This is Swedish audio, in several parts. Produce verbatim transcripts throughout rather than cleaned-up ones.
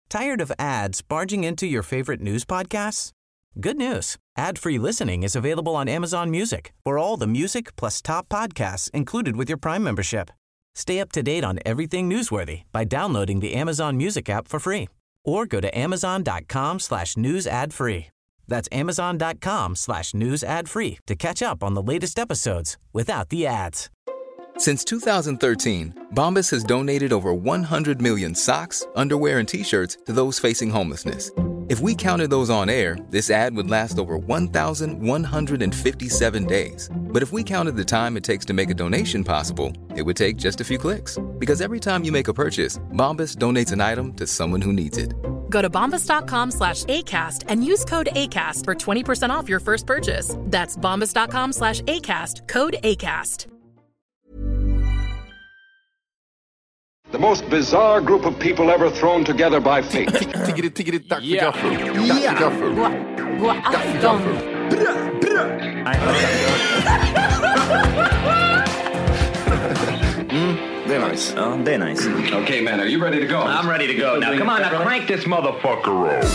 Tired of ads barging into your favorite news podcasts? Good news. Ad-free listening is available on Amazon Music for all the music plus top podcasts included with your Prime membership. Stay up to date on everything newsworthy by downloading the Amazon Music app for free or go to amazon.com slash news ad free. That's amazon.com slash news ad free to catch up on the latest episodes without the ads. Since two thousand thirteen, Bombas has donated over one hundred million socks, underwear, and T-shirts to those facing homelessness. If we counted those on air, this ad would last over one thousand one hundred fifty-seven days. But if we counted the time it takes to make a donation possible, it would take just a few clicks. Because every time you make a purchase, Bombas donates an item to someone who needs it. Go to bombas.com slash ACAST and use code ACAST for twenty percent off your first purchase. That's bombas.com slash ACAST, code ACAST. The most bizarre group of people ever thrown together by fate. Tiggeri, tiggeri, tack för Ja. gaffel. Tack för gaffel. God afton. Mm, det är nice. Ja, det är nice. Okay, man, are you ready to go? I'm ready to go. Now, come on, now crank this motherfucker up.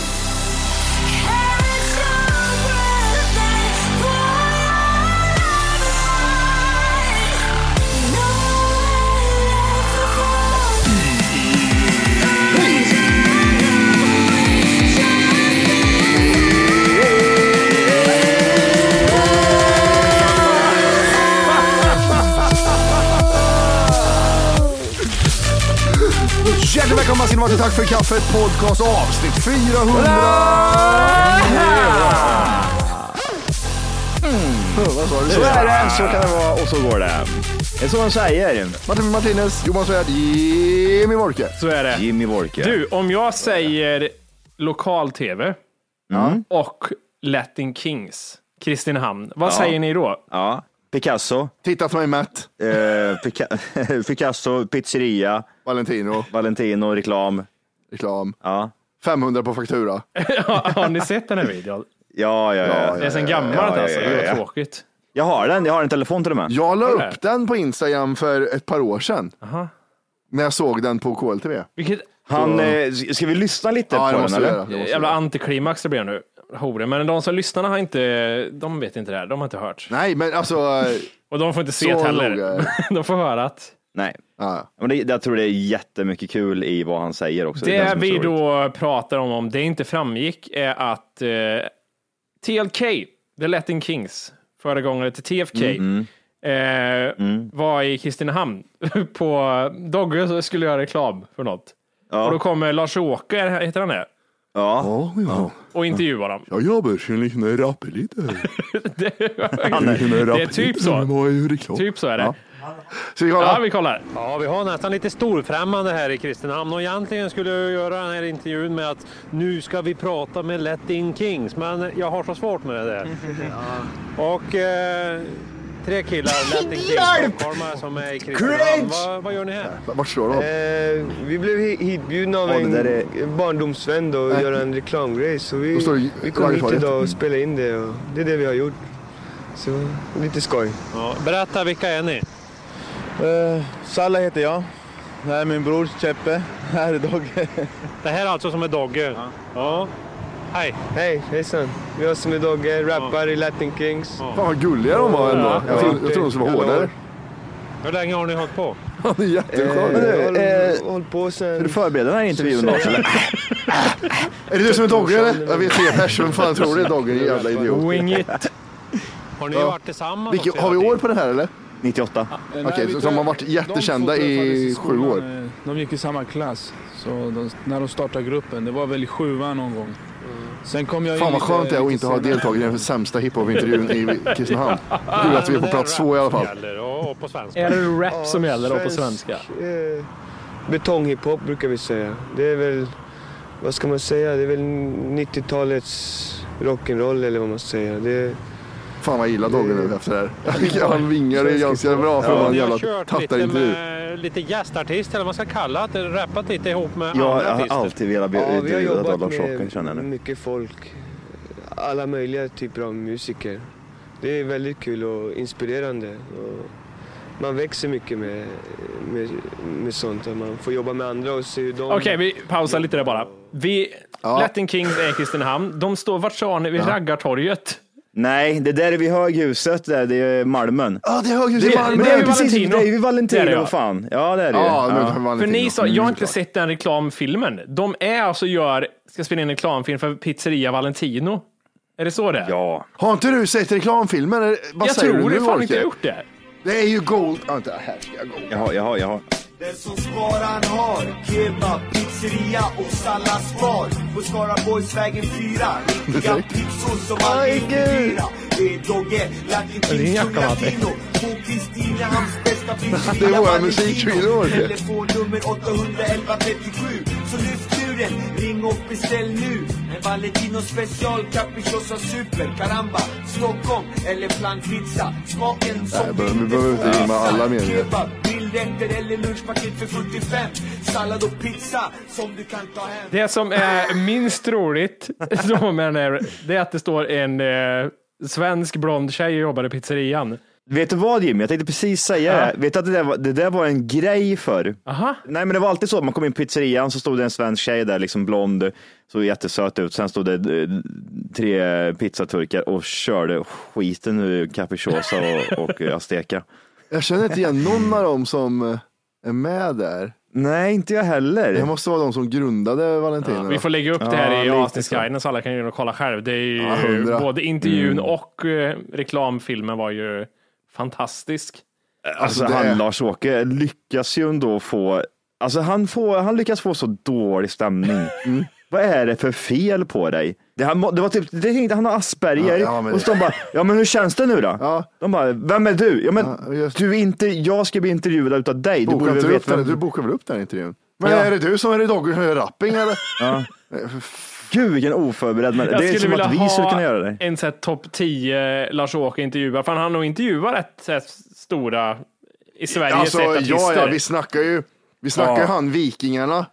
Hjärtligt välkomna till Martin, tack för kaffet, podcast avsnitt fyrahundra. Mm. Vad sa du? Så är det, så kan det vara och så går det. Det är så man säger. Martin Martinez, Johan Svärd, Jimmy Wolke. Så är det. Jimmy Wolke. Du, om jag säger lokal-tv Mm. och Latin Kings, Kristinehamn, vad Ja. säger ni då? Ja, Picasso. Titta på mig, Matt. Eh, Pica- Picasso, pizzeria. Valentino, Valentino, reklam. reklam. Ja. femhundra på faktura. Har ni sett den här videon? Ja, ja, ja. Det är sen gammalt ja, ja, alltså, ja, det ja. är tråkigt. Jag har den, jag har en telefon till och med. Jag la Har du upp den på Instagram för ett par år sedan. Aha. När jag såg den på K L T V. Vilket Han, eh, ska vi lyssna lite Ja, det på den måste vi eller? göra. Det måste jävla vi göra. antiklimax det blir nu. Hore. Men de som lyssnar har inte, de vet inte det här, de har inte hört. Nej, men alltså... Och de får inte se Så det heller. noga. De får höra att Nej. Ja. Men det, jag tror det är jättemycket kul i vad han säger också. är det som är vi så roligt. då pratar om, om det inte framgick, är att eh, T L K, The Latin Kings, förra gången till T F K, Mm. eh, Mm. var i Kristinehamn på Dogge skulle göra reklam för något. Ja. Och då kommer Lars-Åke, heter han det, Ja. Ja, ja. och intervjuar dem. Jag jobbar som en liten rappe lite. det, En liten rappe det är typ lite, så. men vad är ju reklam? Typ så är det. Ja. Ska vi kolla? Ja, vi kollar. Ja, vi har nästan lite storfrämmande här i Kristinehamn och egentligen skulle jag göra den här intervjun med att nu ska vi prata med Latin Kings, men jag har så svårt med det där. Och eh, tre killar, Latin Kings, stockholmare som är i Kristinehamn. Vad, vad gör ni här? Vart står de? Eh, vi blev hi- hitbjudna av Ja, det en där är- barndomsvän då, och Nej. göra en reklamgrej. Så Då vi, står det vi kom hit Raggartorget. idag och spelade in det. Och det är det vi har gjort. Så lite skoj. Ja, berätta, vilka är ni? Uh, Salla heter jag. Det här är min bror Cheppe. Här är Dogge. Det här är alltså som är Dogge. Ja. ja. Hej. Hej, hejsan. Vi har som är Dogge, rappar i Latin Kings. Fan vad gulliga de var ändå. Ja. Jag trodde, jag trodde de skulle vara Ja. hårdare. Hur länge har ni hållit på? Ja, det är Eh, jätteskönt. vi har eh, hållit på sen... Ska du förbereda den här intervjun också eller? Är det du som är Dogge eller? Jag vet tre personer. Fan tror det är Dogge, en jävla idiot. Wing it. Har ni Ja. varit tillsammans? Vilket, också har vi hela år på den här eller? nittioåtta. Okej, så de har varit jättekända i sju år. De gick i samma klass. Så de, när de startade gruppen, det var väl i sjuan någon gång. Sen kom jag Fan in vad lite- skönt det är att lite inte ha senare. deltagit i den sämsta hiphop-intervjun i Kristinehamn. Kul att vi är på plats två i alla fall. Gäller, och, och på svenska. Är det rap Ja, som gäller då på svensk, svenska? Eh, betonghiphop brukar vi säga. Det är väl, vad ska man säga, det är väl nittiotalets rock'n'roll eller vad man säger. Det är, Fan vad jag gillar Dogge nu efter det här. Han vingar det ganska bra för att vara en Vi har jävla kört lite tattarintervju. med lite gästartist eller vad man ska kalla det, rappat lite ihop med Jag andra har artister. alltid velat bli ja, vi har intervjuad av jobbat Lars-Åke, känner jag med nu. mycket folk. Alla möjliga typer av musiker. Det är väldigt kul och inspirerande. Och man växer mycket med, med, med sånt. Man får jobba med andra och se hur de... Okej, okay, vi pausar lite där bara. Vi, ja. Latin Kings är i Kristinehamn. De står, vart sa ni, vid ja. Raggartorget? Nej, det där är vid Höghuset, där, det är Malmen. Ja, det är Höghuset i Malmen. Men det är ju precis, det är ju Valentino, det är det, vad fan. Ja, det är det. Ja, ja. För ni sa, jag har inte sett den reklamfilmen. De är alltså gör, ska spela in en reklamfilm för Pizzeria Valentino. Är det så det? Ja. Har inte du sett reklamfilmen? Vad jag säger tror du det, fan inte jag gjort det. Det är ju gold. Ja, inte här ska jag gå. Jaha, jaha, jaha. Den som sparan har kebab, pizzeria och salladsbar på Skaraborgsvägen fyra. Riktiga pizzor som aldrig blir dyra. Det är Dogge, Latin Kings och Latino. På Kristinehamns bästa pizzeria. Det är våra musikskylor. Telefonnummer åtta ett ett tre sju. Så lyft luren, ring och beställ nu. En Valentino special, capricciosa super, caramba, Stockholm eller plankpizza. Smaken som vi behöver inte rimma alla meningar. Grillrätter eller lunchpaket för fyrtiofem. Sallad och pizza som du kan ta hem. Det som är minst roligt det är att det står en eh, svensk blond tjej och jobbar i pizzerian. Vet du vad, Jimmy? Jag tänkte precis säga ja. det. Vet du att det där, var, det där var en grej för? Aha. Nej, men det var alltid så. Man kom in i pizzerian så stod det en svensk tjej där, liksom blond, såg jättesöt ut. Sen stod det eh, tre pizzaturkar och körde skiten ur capricciosa och, och azteca. Jag känner inte igen någon av dem som är med där. Nej, inte jag heller. Det måste vara de som grundade Valentino. Ja, vi får lägga upp det här ja, i avsnittsguiden så alla kan ju kolla själv. Det är ju ja, både intervjun mm. och eh, reklamfilmen var ju fantastisk. Alltså, alltså han, Lars-Åke lyckas ju ändå få, alltså han, får, han lyckas få så dålig stämning. Mm. Vad är det för fel på dig? Det, han, det var typ, det tänkte han har Asperger. Ja, ja, och så de bara, ja men hur känns det nu då? Ja. De bara, vem är du? Ja men ja, du är inte, jag ska bli intervjuad utav dig. Du, borde väl veta vem... du bokar väl upp den intervjun? Men ja. Är det du som är i dog-rapping eller? Ja. Gud, vilken oförberedd. Men det är som att vi skulle kunna göra det. En sån topp tio Lars-Åke intervjuar. För han har nog intervjuat rätt stora i Sverige. Alltså, ja, ja, vi snackar ju vi snackar ja. han Vikingarna.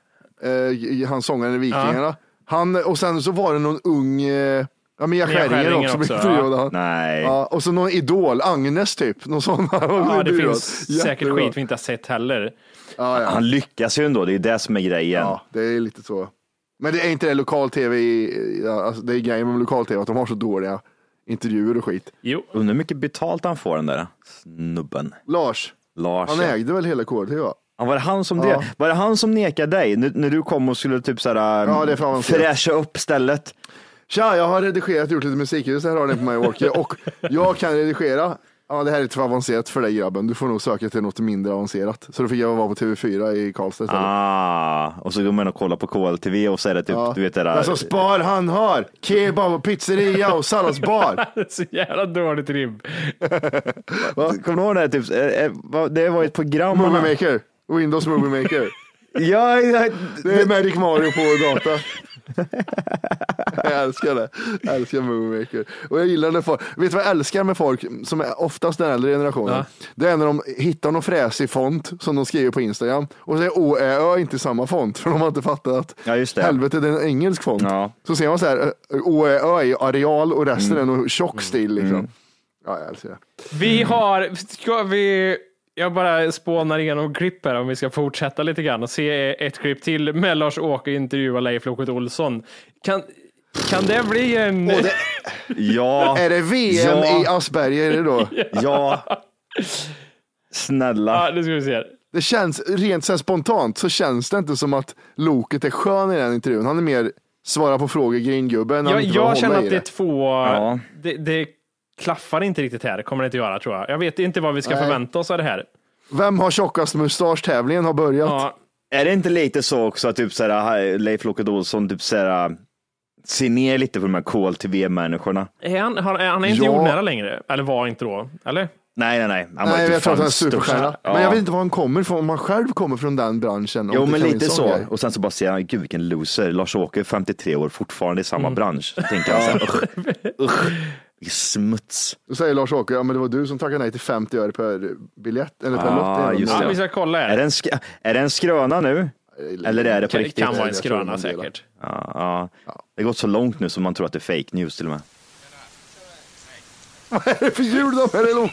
Eh, han sångaren i Vikingarna. Ja. Han, och sen så var det någon ung eh, ja, Mia Skäringer också, också ja. Nej. Ja, och så någon idol, Agnes typ, någon sån. Ja, det finns Jättebra. säkert skit vi inte har sett heller. Ja, ja. Han lyckas ju ändå, det är det som är grejen. Ja, det är lite så. Men det är inte det lokal-tv i, ja, alltså det är grejen med lokal-tv att de har så dåliga intervjuer och skit. Jo. Undrar hur mycket betalt han får, den där snubben. Lars. Lars. Han ägde väl hela K T V, va? Ja, var det han som, ja. det, var det han som nekade dig när, när du kom och skulle typ såhär, ja, det fräscha upp stället? Tja, jag har redigerat och gjort lite musikhus, här har ni på mig Walkie, och jag kan redigera. Ja, det här är lite för avancerat för dig, grabben. Du får nog söka till något mindre avancerat. Så då fick jag vara på T V fyra i Karlstad istället. Ah, och så går man och kollar på K L T V och så är det typ, ja. du vet det där. Alltså spar han har, kebab och pizzeria och salladsbar. Så jävla dåligt rim. Kommer du ihåg det här, typ, det var ett program. Movie Maker, Windows Movie Maker. Ja, ja, det är Magic Mario på data. Jag älskar det. Jag älskar Movie Maker. Och jag gillar när folk, vet du vad jag älskar med folk som är oftast den äldre generationen? Ja. Det är när de hittar någon fräsig font som de skriver på Instagram och så är O Ä Ö inte samma font, för de har inte fattat att ja, just det. helvete, det är en engelsk font. Ja. Så ser man så här, O Ä Ö är areal och resten mm. är någon tjock stil liksom. Mm. Ja, jag älskar det. Vi har, ska vi Jag bara spånar igenom klipp här om vi ska fortsätta lite grann och se ett klipp till med Lars-Åke intervjuar Leif Loket Olsson. Kan, kan det bli en... Det... Ja. Är det V M ja. i Asperger är det då? Ja. Snälla. Ja, det ska vi se. Det känns, rent så spontant så känns det inte som att Loket är skön i den intervjun. Han är mer svara på frågor, gringubben. Ja, jag känner att det är två... Ja. Det, det klaffar inte riktigt här, kommer det inte göra, tror jag. Jag vet inte vad vi ska Nej. förvänta oss av det här. Vem har tjockast mustasch-tävlingen har börjat? Ja. Är det inte lite så också att typ såhär, Leif Loket Olsson typ såhär, ser ner lite på de här K L T V-människorna? Är han, han, han är inte ja. jordnära längre, eller var inte då, eller? Nej, nej, nej. Han nej, var jag tror att han är superstjärna. Ja. Men jag vet inte var han kommer ifrån, om han själv kommer från den branschen. Jo, men lite så. Grej. Och sen så bara säger han, gud vilken loser. Lars-Åke, femtiotre år, fortfarande i samma mm. bransch. Så tänker han så här, usch, usch. Smuts. Då säger Lars-Åke, ja men det var du som tackade nej till femtio öre per biljett eller per ah, lott. Ja, vi ska kolla här. Är det en, sk- är det en skröna nu? Eller är det på kan, riktigt? Kan vara en skröna säkert. Ja, ja. Ja. Det har gått så långt nu som man tror att det är fake news till och med. Vad är det för ljud de här i Loket?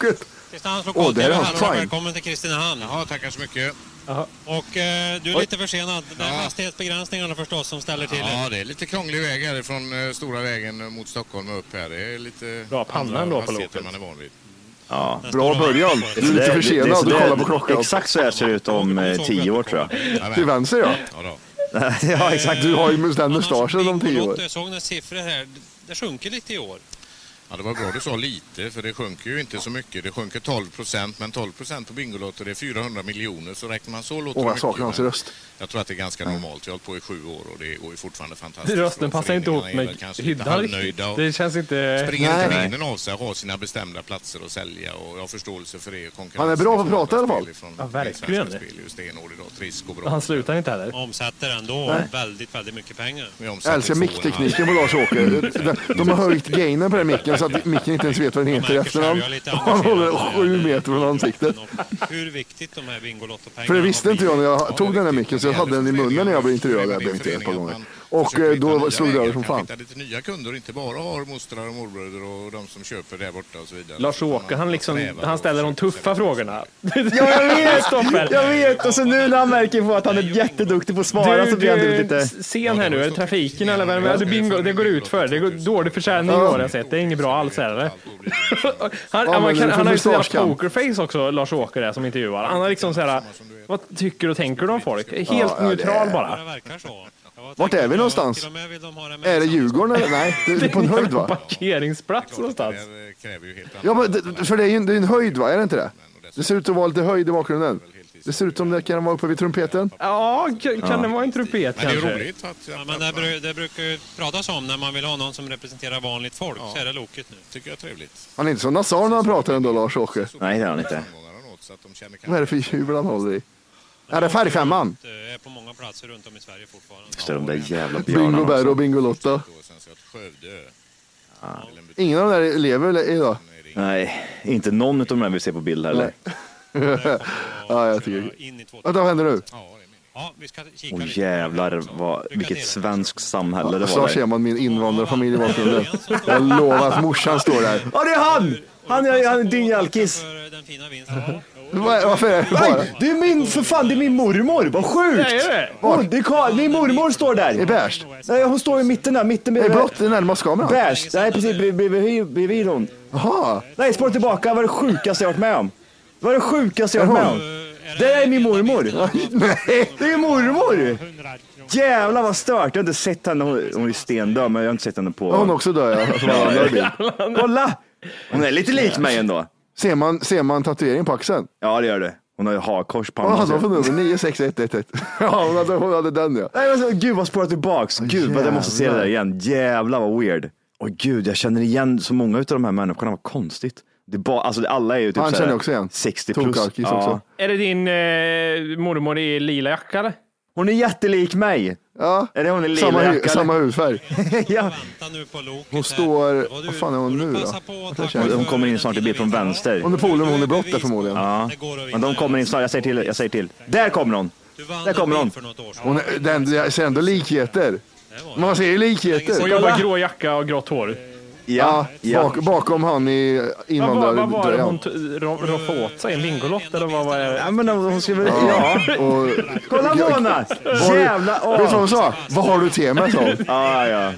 Kristinehamns Åh, oh, det är hans prime. Välkommen till Kristinehamn. Ja, tackar så mycket. Aha. Och eh, du är Oj. lite försenad. Det är ja. hastighetsbegränsningarna förstås som ställer till Ja, det. det är lite krånglig väg härifrån eh, stora vägen mot Stockholm och upp här. Det är lite bra pannan då på loket. Man är van vid. Ja. Bra början. Du är lite försenad. Du kollar på klockan. Exakt så här ser det ut om eh, tio år, tror jag. Till vänster, ja. Ja, då. Ja, exakt. Du har ju den mustaschen om tio år. Jag såg några siffror här. Det sjunker lite i år. Ja, det var bra du sa lite, för det sjunker ju inte så mycket. Det sjunker tolv procent, men tolv procent på Bingolotter det är fyrahundra miljoner, så räknar man så låter Åh, jag saknar hans röst. Jag tror att det är ganska normalt. Jag har hållit på i sju år och det går ju fortfarande fantastiskt. Rösten passar inte ihop med hyddan. Det känns inte... Springer inte benen av sig, har sina bestämda platser att sälja, och jag har förståelse för det. Han är bra på att prata i alla fall. Ja, verkligen. Han slutar inte heller. Omsätter ändå väldigt, väldigt mycket pengar. Jag älskar micktekniken på Lars-Åke. De har höjt gainen på den micken så att micken inte ens vet vad den heter i efterhand. Han håller sju meter från ansiktet. Hur viktigt de här Bingolotto-pengarna. För det visste inte jag när jag tog den här micken, så jag hade den i munnen när jag blev intervjuad. Jag blev inte ett par gånger. Och då slog det över som fan. Lite nya kunder, inte bara har mostrar och morbröder och de som köper där borta och så vidare. Lars-Åke, han, liksom, han ställer de tuffa frågorna. Ja, jag vet! Jag vet! Och så nu när han märker på att han är jätteduktig på att svara, du, så blir han lite... Sen här nu, är det trafiken eller vad är det? Bingo, det går ut för. Det går dålig försäljning i år, jag sett. Det är inget bra alls, är det? Han, ja, man kan, han har ju sådär pokerface också, Lars-Åke, där som intervjuar. Han har liksom såhär, vad tycker och tänker du om folk? Helt ja, neutral det... bara. Vart är vi någonstans? Är det Djurgården eller? Nej, det är på en höjd, va? Parkeringsplats någonstans. Ja, men det, för det är ju det är en höjd, va? Är det inte det? Det ser ut att vara lite höjd i bakgrunden. Det ser ut som det kan vara uppe vid trumpeten. Ja, kan, kan ja. det vara en trumpet men kanske? Det är roligt att ja, men det, det brukar ju pratas om när man vill ha någon som representerar vanligt folk, ja. Så är det Loket nu. Tycker jag är trevligt. Han är inte så nasal när han pratar ändå, Lars-Åke. Nej, det är han inte. Vad är det för jubel han håller i? Är det färgfemman? Det är på många platser runt om i Sverige fortfarande. Just det, de där jävla björnarna. Bingo Bär och Bingolotta. Ja. Ingen av de där lever idag? Nej, inte någon av de där vi ser på bild heller. Ja, jag tycker. Vad händer nu? Ja, vi ska kika Åh, jävlar, vad, vilket svenskt samhälle det var. Så ser man min invandrarfamilj i bakgrunden. Jag lovar att morsan står där. Ja, det är han! Han är, han är din jalkis. Varför är det? Nej, det är min, för fan, det är min mormor. Vad sjukt! Nej, är det? Oh, det är Karl, min mormor står där. I bärs? Nej, hon står i mitten där. Mitten med, är blått, det är närmast kameran. Bärs, nej precis, bredvid, bredvid hon. Jaha. Nej, spår tillbaka, vad är det sjukaste jag varit med om? Vad är det sjukaste jag varit med om? Det är min mormor. Nej, det är mormor. Jävlar vad stört. Jag har inte sett henne, hon är stendöd, men jag har inte sett henne på... Hon också dör, ja. Kolla! Hon är lite lik mig ändå. Ser man, ser man tatuering på axeln? Ja, det gör det. Hon har ju hakkors på handen. Ja, hon har för nummer nio sex ett ett ett. Ja, hon hade, hon hade den, ja. Nej, men så, gud vad spårat tillbaks. Gud, vad jag måste se det där igen. Jävlar vad weird. Åh gud, jag känner igen så många av de här människorna. Vad konstigt. Det är bara, alltså alla är ju typ han känner också igen. sextio plus. Ja. Också. Är det din eh, mormor i lila jacka eller? Hon är jättelik mig. Ja, är det hon är lila samma, jacka, samma hudfärg. Ja. Hon står, vad fan är hon nu då? Hon kommer in snart i bild från vänster. Hon är polen, hon är blott där förmodligen. Ja, men de kommer in snart, jag säger till, jag säger till. Där kommer hon. Där kommer hon. Hon är, den, jag ser ändå likheter. Man ser ju likheter. Och jobbar grå jacka och grått hår. Ja, ja. Bak, bakom han i invandrare. Vad var det hon roffade åt sig? En Bingolott eller vad var det? Ja, men hon skrev ja. ja. Och, kolla Mona! Jävla åh. Vet du vad hon sa? Vad har du till mig, sa hon? Ja, ja.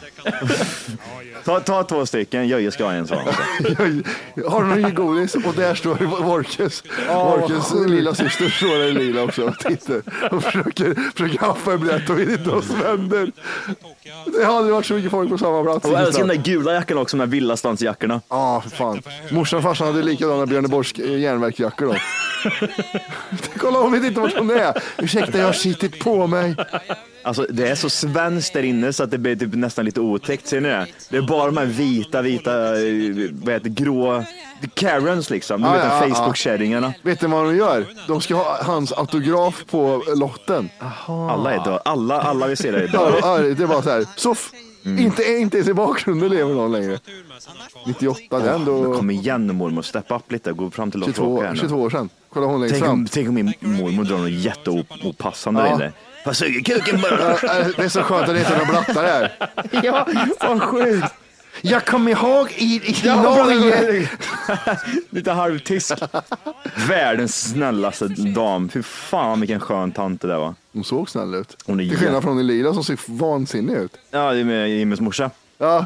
Ta, ta två stycken, Jöje ska ha en sån. Har du någon godis? Och där står Vorkes. Oh, Vorkes lilla syster står där i lila också och tittar. Och försöker, försöker haffa en biljett och vill inte ha svänder. Det har aldrig varit så mycket folk på samma plats. Och jag älskar den där gula jackan också, de där villastansjackorna. Ja, ah, för fan. Morsan och farsan hade likadana Björneborgs järnverksjackor då. Kolla, hon vet inte vart hon är. Ursäkta, jag har skitit på mig. Alltså det är så svenskt där inne så att det blir typ nästan lite otäckt. Ser ni det? Det är bara de här vita, vita, vad heter grå Karens liksom. Ah, vet ja, Facebook-kärringarna. Ja. Vet du vad de gör? De ska ha hans autograf på lotten. Aha. Alla är död. Alla, alla vi ser det idag. Ja, det är bara så här. Soff. Mm. Inte, inte i bakgrunden lever någon längre. nittioåtta, oh, den då. Kom igen mormor, step up lite. Gå fram till Lars tjugotvå, tjugotvå år sedan. Kolla hon längst tänk fram. Om, tänk om min mormor drar något jätteopassande ja. där inne. Vad suger kuken bara? Det är så skönt att det inte är några blattar här. Ja, vad sjukt. Jag kommer ihåg i, i Ja, Norge. Lite halvtysk. Världens snällaste dam. Fy fan vilken skön tant det där var. Hon såg snäll ut. Hon är till skillnad från Elida som ser vansinnig ut. Ja, det är med Jimmys morsa. Ja.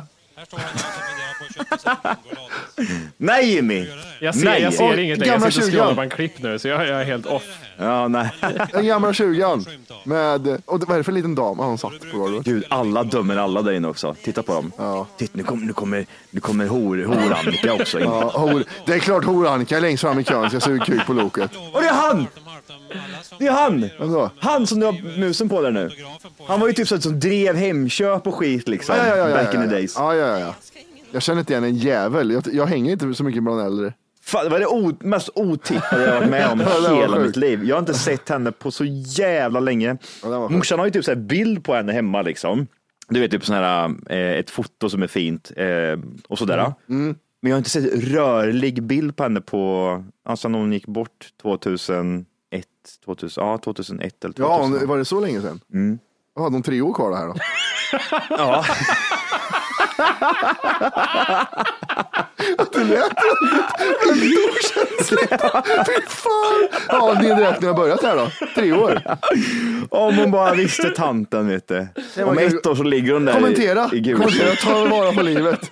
Nej Jimmy! Jag ser, nej. Jag ser Och ingenting. Jag gamla sitter och tjugon. scrollar på en klipp nu så jag, jag är helt off. Ja, nej. Den gamla tjugan. Med, och vad är det för liten dam? Han satt på golvet. Gud, alla dömer alla där inne också. Titta på dem. Ja. Titta, nu kommer, nu kommer, nu kommer hor, hor-Annika också in. Ja, hor, det är klart hor-Annika är längst fram i kön. Jag suger kuk på loket. Och det är han! Det är han! Vem då? Han som du har musen på där nu. Han var ju typ så som drev Hemköp och skit liksom. Ja, ja, ja, ja, back ja, in the ja. days. Ja, ja, ja. Jag känner inte igen en jävel. Jag, jag hänger inte så mycket bland äldre. Fan, det var det o- mest otippade jag har varit med om Ja, det var hela sjukt. mitt liv. Jag har inte sett henne på så jävla länge. Ja, det var sjukt. Morsan har ju typ så här bild på henne hemma liksom. Du vet typ sån här, eh, ett foto som är fint eh, och sådär. Mm. Mm. Men jag har inte sett rörlig bild på henne på, alltså när hon gick bort tjugohundraett, tvåtusen, ja tjugohundraett eller Ja, tvåtusen. var det så länge sedan? Mm. Ja, de tre år kvar här då. Ja. Det lät väldigt okänsligt. Fy fan. Ja, din räkning har börjat här då. Tre år. Om hon bara visste tanten, vet du. Om ett år så ligger hon där Kommentera. i, i gul. Kommentera, ta vara på livet.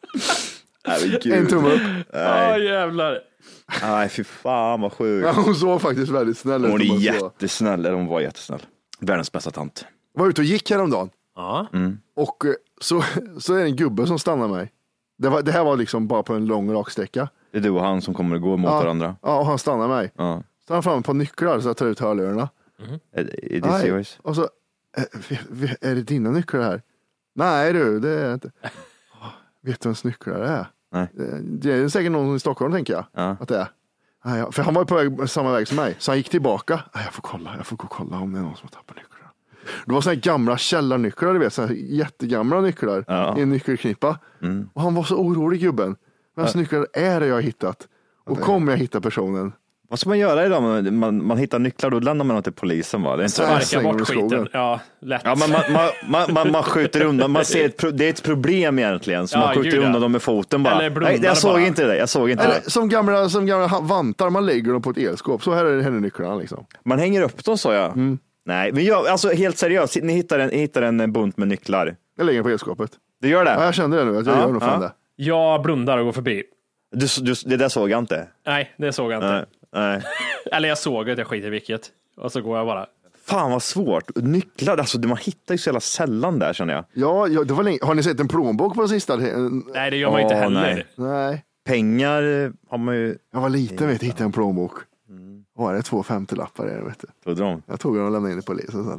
Nej, men En tumme upp. Ja, Nej. jävlar. Nej, fy fan vad sjukt. Ja, hon såg faktiskt väldigt snäll ut. Hon om är man så. jättesnäll, eller hon var jättesnäll. Världens bästa tant. Jag var ute och gick häromdagen. Ja. Mm. Och eh, så, så är det en gubbe som stannar mig. Det, var, det här var liksom bara på en lång raksträcka. Det är du och han som kommer att gå mot Ja, varandra. ja, och han stannar mig. Ja. Så han fram på nycklar så jag tar ut hörlurarna. Är, är det Nej. yours? Och så, eh, vi- vi- är det dina nycklar här? Nej du, det är inte. "Ah, vet du vems nycklar det är? Nej. Det- Det är säkert någon i Stockholm tänker jag. Ja. Att det är. Nej, ja, för han var ju på väg samma väg som mig. Så han gick tillbaka. Nej, jag får kolla, jag får gå och kolla om det är någon som har tappat nycklarna. Det var såna här gamla källarnycklar, du vet. Så här jättegamla nycklar Ja. i en nyckelknippa. Mm. Och han var så orolig gubben. Vems nycklar är det jag har hittat? Och kommer jag hitta personen? Vad ska man göra idag? Man, man, man hittar nycklar, då lämnar man dem till polisen, va? Det är inte så. Nej. Sparka slänger bort i skogen. skiten. Ja, lätt. Ja, man, man, man, man, man, man skjuter undan, man ser ett, pro- det är ett problem egentligen, så Ja, man skjuter gud, ja. undan dem med foten bara. Eller blundar Nej, jag såg bara. inte det, jag såg inte Eller det. som gamla, som gamla ha- vantar, man lägger dem på ett elskåp. Så här är det här är nycklarna liksom. Man hänger upp dem, sa jag. Mm. Nej, men jag, alltså helt seriöst, ni hittar en, hittar en bunt med nycklar. Jag lägger dem på elskåpet. Du gör det? Ja, jag kände det nu, att jag Ja, gör nog fan ja. det. Jag blundar och går förbi. Du, du, det där såg jag inte. Nej, det såg jag inte. Nej, nej. Eller jag såg att jag skiter i vilket. Och så går jag bara. Fan vad svårt. Nycklar, alltså man hittar ju så jävla sällan där, känner jag. Ja, ja det var länge. Har ni sett en plånbok på det sista? Nej, det gör man ju inte Åh, heller. nej. Nej. Pengar eh, har man ju... Jag var liten, vet du, hittade en plånbok. Var det två femtiolappar är det, vet du. Trodde de? Jag tog den och lämnade in till polisen sen.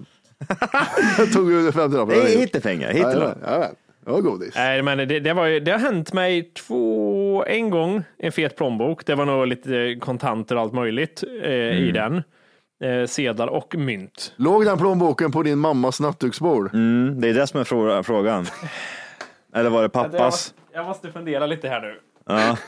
Jag tog ut femtiolappar. Nej, hitta pengar, hitta Ja, dem. ja, ja. Det var godis. Nej, men det, det, var ju, det har hänt mig två, en gång, en fet plånbok. Det var nog lite kontanter och allt möjligt eh, i den. Eh, sedlar och mynt. Låg den plånboken på din mammas nattduksbord? Mm, det är det som är frå- frågan. Eller var det pappas? Jag, jag måste fundera lite här nu. Ja.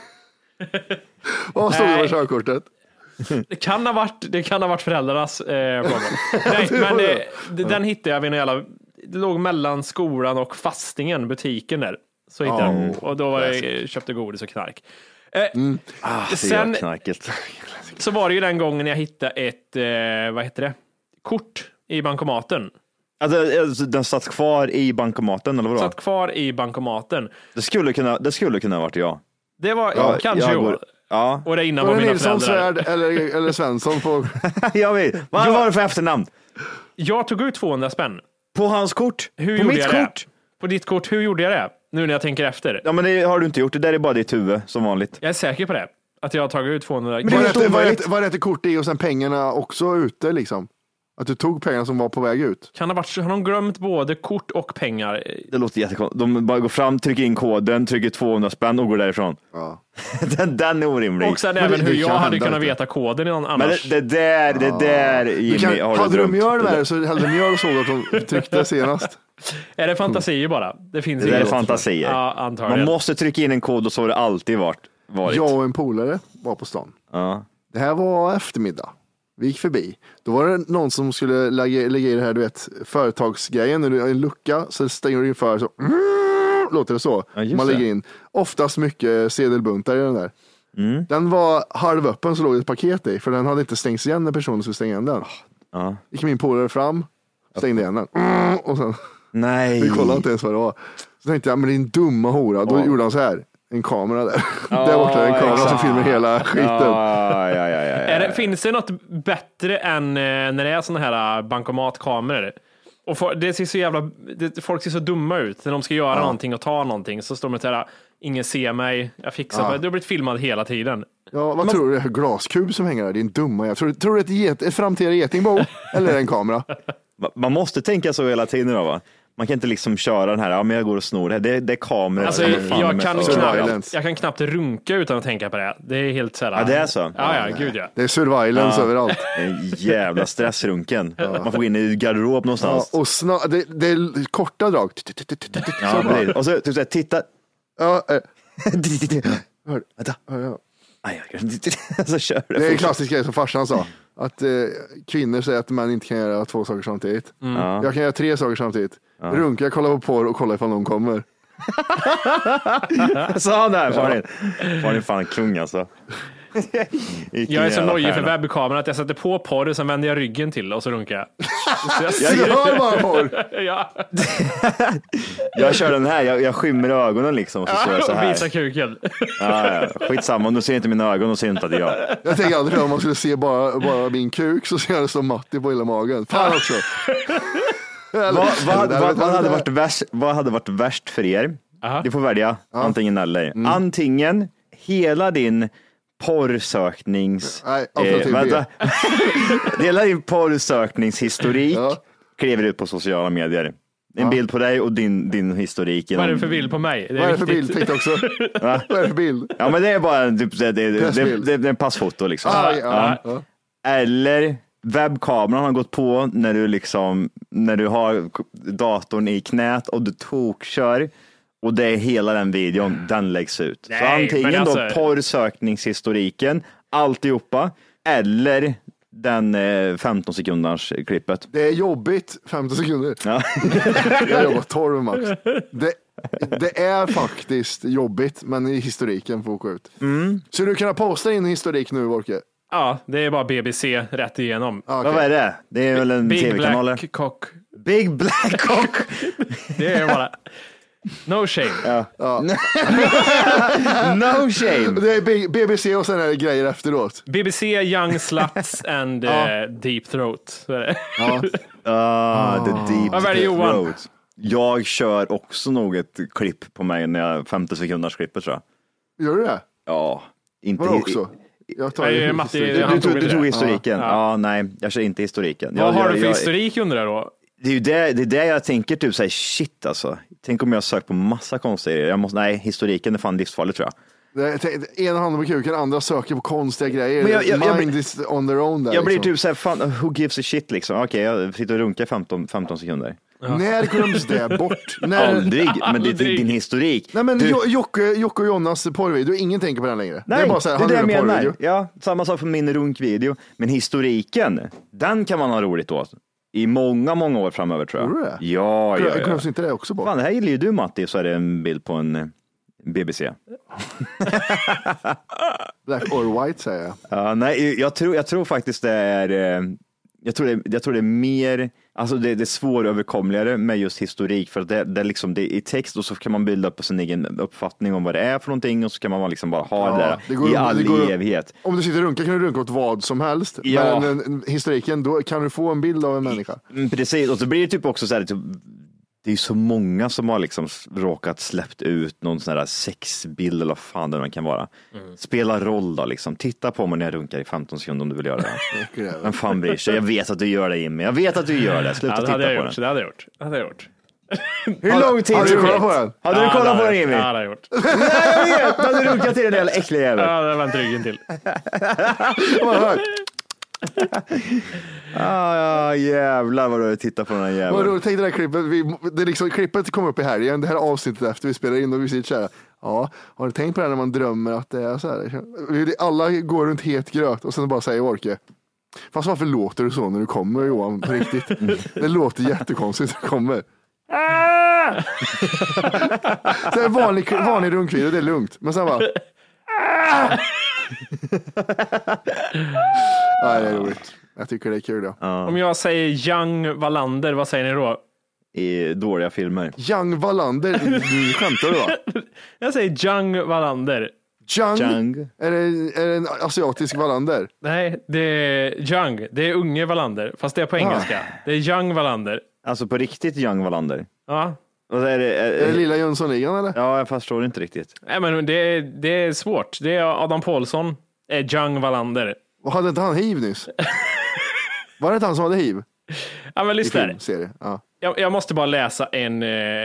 Vad stod det Nej. på körkortet? Det kan ha varit, det kan ha varit föräldrarnas eh, plånbok. Nej, Det var men det. eh, det, den hittade jag vid en jävla, det låg mellan skolan och fastingen, butiken där. Så hittade jag den. Och då var jag, köpte godis och knark. Eh, Ah, det Sen- är knarket. Så var det ju den gången jag hittade ett, eh, vad heter det, kort i bankomaten. Alltså, alltså, den satt kvar i bankomaten, eller vadå? Satt kvar i bankomaten. Det skulle kunna, det skulle kunna ha varit jag. Det var Ja, kanske jag jag. går- Ja, Och det innan Var var det mina Nilsson föräldrar. Svärd eller, eller Svensson på... jag vet. Vad Ja. var det för efternamn? Jag tog ut tvåhundra spänn. På hans kort? Hur på gjorde mitt jag kort? det? På ditt kort, hur gjorde jag det? Nu när jag tänker efter. Ja, men det har du inte gjort. Det där är bara ditt huvud, som vanligt. Jag är säker på det. Att jag har tagit ut tvåhundra. Men det är Var helt det, var, omöjligt. det, var det ett kort i och sen pengarna också ute liksom? Att du tog pengarna som var på väg ut? Kan ha varit, har de glömt både kort och pengar? Det låter jättekonstigt. De bara går fram, trycker in koden, trycker tvåhundra spänn och går därifrån. Ja. den, den är orimlig. Och sen Men även det- hur det jag kan hade hända, kunnat vet du. veta koden i någon Men annars. det, det där, det där Jimmy, Du kan, har hade du drömt. mjöl Det med där- det så hällde mjöl och såg att de tryckte senast. Är det fantasier bara? Det finns Det där är inget. fantasier. Ja, antagligen. Man måste trycka in en kod och så har det alltid varit. varit. Jag och en polare var på stan. Ja. Det här var eftermiddag. Vi gick förbi. Då var det någon som skulle lägga, lägga i det här, du vet, företagsgrejen. När du har en lucka så stänger du inför så. låter det så. Ja, man det. lägger in oftast mycket sedelbuntar i den där. Mm. Den var halvöppen så låg ett paket i, för den hade inte stängts igen när personen skulle stänga igen den. Ja. Gick min polare fram, stängde igen den. Mm, och sen, nej. vi kollade inte ens vad det var. Så tänkte jag, men din dumma hora. Då oh. gjorde han så här. En kamera där. Oh, där borta är en kamera som filmar hela skiten. Oh, ja, ja, ja, ja. Är det, finns det något bättre än eh, när det är såna här bankomatkameror? Och for, det ser så jävla, det, folk ser så dumma ut när de ska göra ja. någonting och ta någonting, så står de där, ingen ser mig, jag fixar ja. det. Du har blivit filmad hela tiden. Ja, vad Man, tror du? Det är glaskub som hänger där, din dumma. Jag tror, tror du det är ett, ett framtida getingbo eller är det en kamera? Man måste tänka så hela tiden då, va? Man kan inte liksom köra den här, ja men jag går och snor det. Det, det är kameror. Alltså, jag, jag, kan knappt, jag kan knappt runka utan att tänka på det. Det är helt så här. Ja, det är så. Ja, ja, gud ja. Det är surveillance ja. överallt. En jävla stressrunken. Ja. Man får gå in i garderob någonstans. Ja, och snar, det, det är korta drag. Ja, precis. Och så typ så här, titta. Ja, äh. Vänta. Så kör det. Det är en klassisk grej som farsan sa. Att eh, kvinnor säger att män inte kan göra två saker samtidigt. Mm. Ja. Jag kan göra tre saker samtidigt. Ja. Runka, kolla på porr och kolla ifall någon kommer. Sa han där, Farin. Farin fan kung alltså. Jag är så nojig för webbkameran att jag sätter på porr och sen vänder jag ryggen till och så runkar jag. Så jag ser jag bara porr. Ja. Jag kör den här, jag, jag skymmer ögonen liksom och så, ja, så här. Visa kuken. Ja, ja. Skitsamma, om du ser inte mina ögon och ser inte att det är jag. Jag tänker aldrig om man skulle se bara, bara min kuk så ser jag det som Matti på hela magen. Fan också. vad, vad, vad, vad, hade varit värst, vad hade varit värst för er? Aha. Du får välja, ja. antingen eller. Mm. Antingen hela din porrsöknings... Nej, alternativ eh, vänta. Hela din porrsökningshistorik ja. kliver ut på sociala medier. En ja. bild på dig och din, din historik. Vad är det för bild på mig? Det är Vad är det för bild? Titta också. Va? Vad är det för bild? Ja, men det är bara typ, det, det, det, det, det, det är en passfoto liksom. Ah, ja. Ja. Eller webbkameran har gått på när du liksom när du har datorn i knät och du tokkör. Och det är hela den videon, den läggs ut. Nej, så antingen alltså... då porrsökningshistoriken, alltihopa, eller den eh, femton sekunders klippet. Det är jobbigt, femton sekunder. Ja. Jag jobbar tolv max. Det, det är faktiskt jobbigt, men i historiken får gå ut. Mm. Så du kan posta in historik nu, Volke? Ja, det är bara B B C rätt igenom. Ah, okay. Vad är det? Det är väl en Big tv-kanal? Black Cock. Big Black Cock. Det är bara... No shame. Ja. Ja. No shame. Det är B B C och sen är det grejer efteråt. B B C, Young Sluts and ja. uh, Deep Throat. Så är det. Ja. Ah, the deep Vad väljer Johan? Throat. Jag kör också nog ett klipp på mig när jag femtio sekunders klippet, tror jag. Gör du det? Ja. Inte Var också? Jag tar nej, Matti, du, du, du, du tog historiken. Ja. Ja, nej, jag kör inte historiken. Vad jag, har jag, du för jag, historik under det då? Det är ju det, det är det jag tänker, typ såhär, shit alltså. Tänk om jag sökt på massa konstiga jag måste, nej, historiken är fan livsfarlig, tror jag. Det, ena handen på kuken, andra söker på konstiga grejer. Men jag, jag, Mind jag, is on their own där. Jag blir liksom. typ såhär, fan, who gives a shit liksom. Okej, okay, jag sitter och runkar femton, femton sekunder. Ja. När glöms det bort? När... Aldrig, men det är din historik. Nej, men du... Jocke, Jocke och Jonas porrvideo, ingen tänker på den längre. Nej, det är bara så här, det är det jag menar. Porrvideo. Ja, samma sak för min runkvideo. Men historiken, den kan man ha roligt åt. I många, många år framöver, tror jag. Tror du det? Ja, ja, ja. Glöms inte det också bort? Fan, det här gillar ju du, Matti, så är det en bild på en B B C. Black or white, säger jag. Ja, nej, jag tror, jag tror faktiskt det är... Jag tror det, jag tror det är mer, alltså det, det är svåröverkomligare med just historik, för att det, det är liksom det är i text och så kan man bilda upp sin egen uppfattning om vad det är för någonting och så kan man liksom bara ha ja, det där det går, i all går, evighet. Om du sitter och runkar kan du runka åt vad som helst, ja. Men en, en, historiken, då kan du få en bild av en människa. Precis, och så blir det typ också så här, typ, det är så många som har liksom råkat släppt ut någon sån här sexbild eller vad fan det man kan vara. Mm. Spela roll då liksom. Titta på mig när jag runkar i femton sekunder om du vill göra det. Men fan bryr sig. Jag vet att du gör det, Jimmy. Jag vet att du gör det. Sluta ja, det titta på gjort, den. Det hade jag gjort. Det hade jag gjort. Hur lång tid hade du kollat på den? Hade ja, du kollat på den, Jimmy? Ja, det hade jag gjort. Nej, jag vet. Då hade du runkat till den jävla äckliga jäveln. Ja, det var inte ryggen till. ah, ja, jävlar vad du tittar på den här jäveln. Vad roligt, tänk det här klippet. Vi, det liksom, klippet kom upp i helgen. Det här avsnittet efter vi spelar in och vi sitter så här. Ja, har du tänkt på det när man drömmer att det är så här? Alla går runt het gröt och sen bara säger Orke. Fast varför låter du så när du kommer, Johan, på riktigt? Mm. Det låter jättekonstigt när du kommer. ah! Så en vanlig, vanlig rundkvinna, det är lugnt. Men sen bara ah! Ja, det är roligt. Jag tycker det är kul. Ja. Om jag säger Young Wallander, vad säger ni då? I dåliga filmer. Young Wallander, du skämtar du va? Jag säger Young Wallander. Young? Young. Är, det, är det en asiatisk Wallander? Nej, det är Young. Det är unge Wallander, fast det är på engelska. Ah. Det är Young Wallander. Alltså på riktigt Young Wallander? Ja. Och är, det, är, är det lilla Jönssonligan eller? Ja, jag förstår inte riktigt. Nej, men det är, det är svårt. Det är Adam Pålsson, är Young Wallander. Och hade inte han hiv nyss? Var det inte han som hade hiv? Ja, men lyssna här. Ja. Jag, jag måste bara läsa en,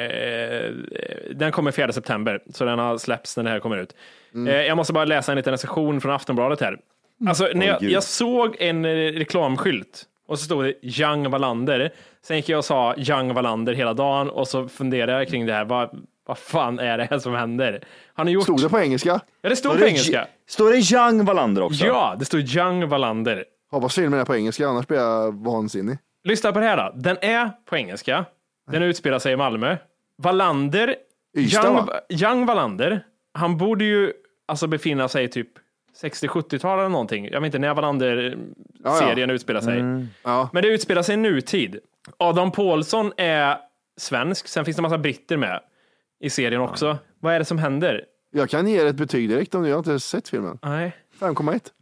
eh, den kommer fjärde september, så den har släppts när det här kommer ut. Mm. Eh, jag måste bara läsa en liten recension från Aftonbladet här. Alltså, när jag, jag såg en reklamskylt och så stod det Young Wallander. Sen gick jag och sa Young Wallander hela dagen och så funderade jag kring det här. Vad, vad fan är det här som händer? Han har gjort... Stod det på engelska? Ja, det stod står på det engelska. Står det Young Wallander också? Ja, det stod Young Wallander. Hoppas filmen är på engelska, annars blir jag vansinnig. Lyssna på det här då. Den är på engelska. Den utspelar sig i Malmö. Wallander, Ystad, Young, va? Young Wallander, han borde ju alltså befinna sig typ sextio-sjuttio-tal eller någonting. Jag vet inte när Wallander-serien ja, ja. utspelar sig. Mm. Ja. Men det utspelar sig i nutid. Adam Pålsson är svensk. Sen finns det en massa britter med i serien också. Ja. Vad är det som händer? Jag kan ge er ett betyg direkt om du har inte sett filmen. Nej. fem komma ett.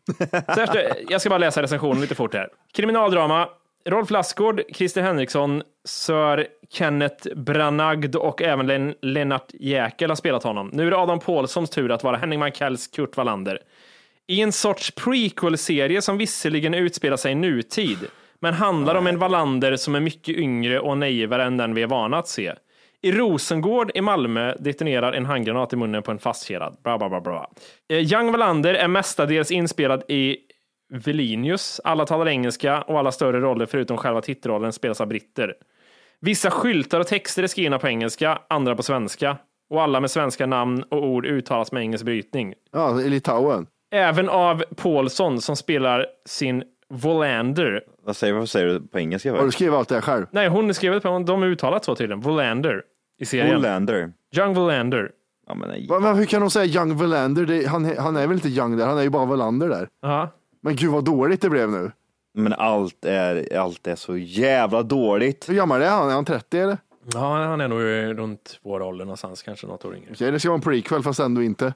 Jag ska bara läsa recensionen lite fort här. Kriminaldrama. Rolf Lassgård, Christer Henriksson, Sir Kenneth Branagh och även Len- Lennart Jäkel har spelat honom. Nu är det Adam Pålssons tur att vara Henning Mankells Kurt Wallander. I en sorts prequel-serie som visserligen utspelar sig i nutid, men handlar om en Wallander som är mycket yngre och naivare än den vi är vana att se. I Rosengård i Malmö detonerar en handgranat i munnen på en fastkedjad. Bra, bra, bra, bra. Young Wallander är mestadels inspelad i Vilnius. Alla talar engelska och alla större roller förutom själva titelrollen spelas av britter. Vissa skyltar och texter är skrivna på engelska, andra på svenska. Och alla med svenska namn och ord uttalas med engelsk brytning. Ja, i Litauen. Även av Pålsson som spelar sin Wallander. Vad säger, vad säger du på engelska? Har du skrivit allt det här själv? Nej, hon skrev det på, de har uttalat så tydligen. Wallander i serien. Wallander. Young Wallander. Ja, men nej. Va, hur kan de säga Young Wallander? Det, han, han är väl inte Young där, han är ju bara Wallander där. Ja. Men gud vad dåligt det blev nu. Men allt är, allt är så jävla dåligt. Hur gammal är han? Är han trettio eller? Ja, han är nog runt vår ålder någonstans, kanske något år yngre. Okej, det ska vara en prequel fast ändå inte.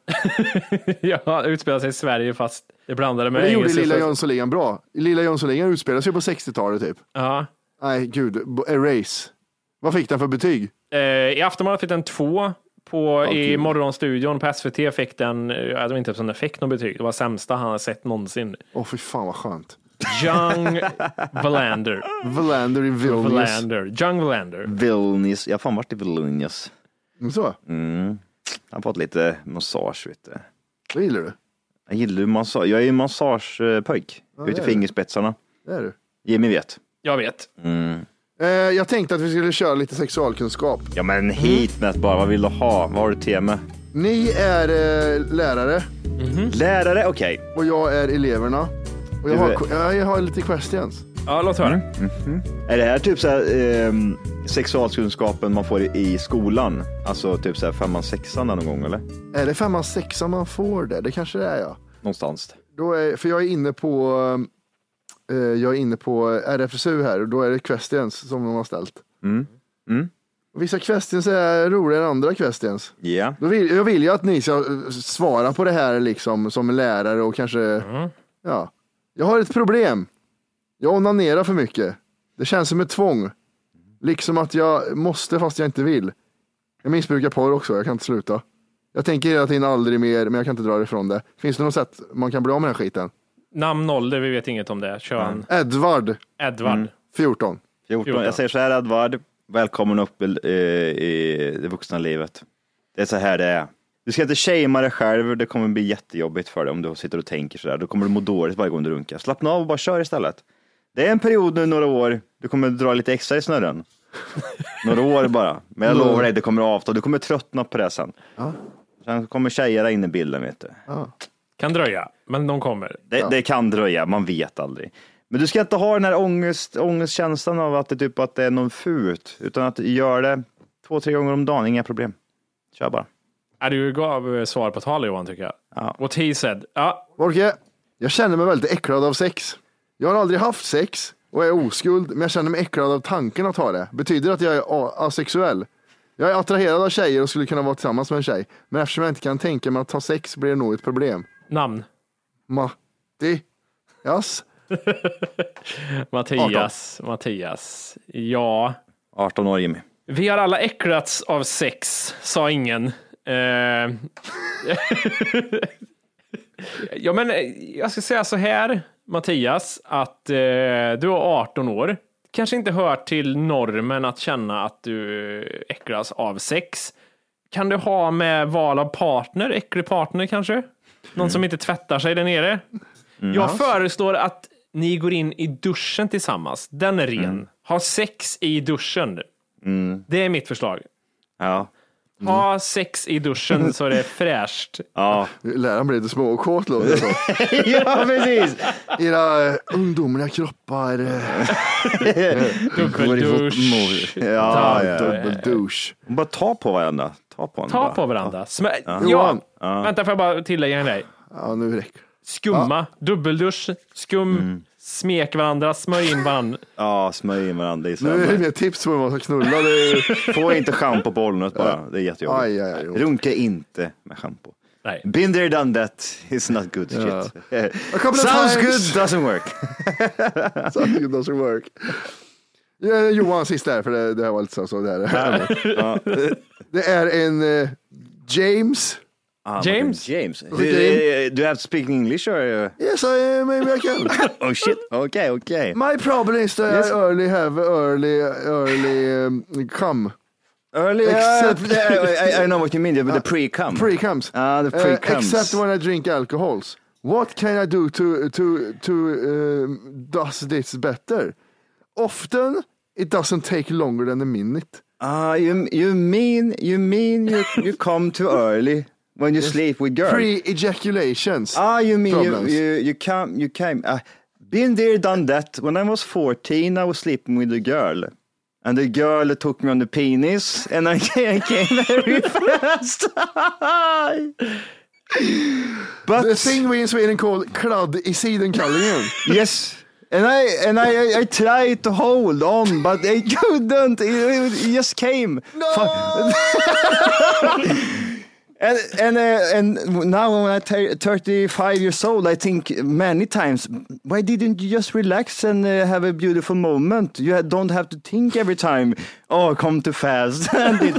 Ja, utspelar sig i Sverige fast det blandade med det engelska. Det gjorde Lilla Jönssonligan bra. Lilla Jönssonligan utspelar sig på sextiotalet typ. Ja. Nej, gud. Erase. Vad fick den för betyg? Eh, I Aftonbladet fick den två. På, okay. I Morgonstudion på S V T fick den, jag vet inte om den fick någon betyg. Det var sämsta han har sett någonsin. Åh, oh, fy fan vad skönt. Young Wallander. Wallander i Vilnius. Wallander. Young Wallander. Vilnius. Jag har fan varit i Vilnius. Så? Mm. Jag har fått lite massage, vet du. Vad gillar du? Jag gillar massage. Jag är ju massagepojk. Ja, ute i fingerspetsarna. Det är du. Jimmy vet. Jag vet. Mm. Eh, jag tänkte att vi skulle köra lite sexualkunskap. Ja, men hit med bara. Vad vill du ha? Vad har du tema? Ni är eh, lärare. Mm-hmm. Lärare, okej. Okay. Och jag är eleverna. Och jag, har, jag har lite questions. Ja, låt höra. Mm. Mm-hmm. Är det här typ så här, eh, sexualkunskapen man får i, i skolan? Alltså typ så här femman, sexan någon gång, eller? Är det femman, sexan man får det? Det kanske det är, ja. Någonstans. Då är, för jag är inne på... Eh, jag är inne på R F S U här. Och då är det questions som de har ställt. Mm. Mm. Vissa questions är roligare än andra questions. Ja. Yeah. Då vill, jag vill ju att ni ska svara på det här liksom som lärare och kanske... Mm. Ja. Jag har ett problem. Jag onanerar för mycket. Det känns som ett tvång. Liksom att jag måste fast jag inte vill. Jag missbrukar porr också, jag kan inte sluta. Jag tänker hela tiden aldrig mer, men jag kan inte dra ifrån det. Finns det något sätt man kan bli av med den här skiten? Namn ålder, vi vet inget om det. Kör mm. Edvard. Edvard. Mm. fjorton. fjorton. Jag säger så här, Edvard. Välkommen upp i, i det vuxna livet. Det är så här det är. Du ska inte shamea dig själv. Det kommer bli jättejobbigt för dig om du sitter och tänker sådär. Då kommer du må dåligt varje gång du runkar. Slappna av och bara kör istället. Det är en period nu, några år. Du kommer dra lite extra i snurren. Några år bara. Men jag lovar dig, det kommer avta. Du kommer tröttna på det sen. Ja. Sen kommer tjejerna in i bilden, vet du. Ja. Kan dröja, men de kommer. Det, ja. det kan dröja, man vet aldrig. Men du ska inte ha den här ångest, ångestkänslan av att det, typ, att det är någon fut. Utan att göra det två, tre gånger om dagen, inga problem. Kör bara. Ja, du gav svar på tal, Johan, tycker jag. Ja. What he said. Ja. Orke, jag känner mig väldigt äcklad av sex. Jag har aldrig haft sex och är oskuld, men jag känner mig äcklad av tanken att ha det. Betyder det att jag är asexuell? Jag är attraherad av tjejer och skulle kunna vara tillsammans med en tjej. Men eftersom jag inte kan tänka mig att ha sex blir det nog ett problem. Namn? Matti. Yes. Mattias. arton. Mattias. Ja. arton år, Jimmy. Vi har alla äcklats av sex, sa ingen. Uh... ja, men jag ska säga så här, Mattias, att uh, du är arton år. Kanske inte hör till normen att känna att du äcklas av sex. Kan du ha med val av partner, äcklig partner kanske? Någon mm. som inte tvättar sig där nere? Mm. Jag föreslår att ni går in i duschen tillsammans. Den är ren. Mm. Ha sex i duschen. Mm. Det är mitt förslag. Ja. Mm. Ha sex i duschen så det är fräscht. Ja. Läraren blir lite små och kåt låter så. Ja, precis. Era uh, ungdomliga kroppar. Dubbeldusch. Ja, ja, dubbeldusch. Bara ta på varandra. Ta på, ta på varandra. Smä- ja. Ja. Ja. Vänta, får jag bara tillägga en grej. Ja, nu räcker. Skumma, ja. Dubbeldusch, skum, mm. smek varandra, smörj in varandra. Ja, smörj in varandra. Nu är det mer tips på hur man ska knulla. Det är... Få inte schampo på ollonet bara. Det är jättejobbigt. Aj, aj, aj. Runka inte med schampo. Nej. Been there, done that. It's not good ja. shit. Sounds good, doesn't work. Sounds good, doesn't work. Ja, Johan sist där, för det, det här var lite så. så det, här. Ja. Det är en uh, James... Ah, James? James. Do, do, do you have to speak English or? Yes, I maybe I can. Oh shit. Okay, okay. My problem is that yes. I early have early early um, come. Early. Except, uh, I, I know what you mean. The, the pre-cum. Pre-comes. Ah, the pre-comes. Uh, except when I drink alcohols. What can I do to to to uh, does this better? Often it doesn't take longer than a minute. Ah, uh, you you mean you mean you you come too early. When you yes. sleep with girls. Pre-ejaculations. Ah, you mean you, you, you came, you came. Uh, been there, done that. When I was fourteen, I was sleeping with a girl. And the girl took me on the penis. And I came, I came very fast. But the thing we in Sweden call kladd I sidenkallingen. Yes. And I and I, I, I tried to hold on, but I couldn't. It, it just came. No! And and uh, and now when I'm t- thirty-five years old, I think many times, why didn't you just relax and uh, have a beautiful moment? You don't have to think every time. Oh, come too fast.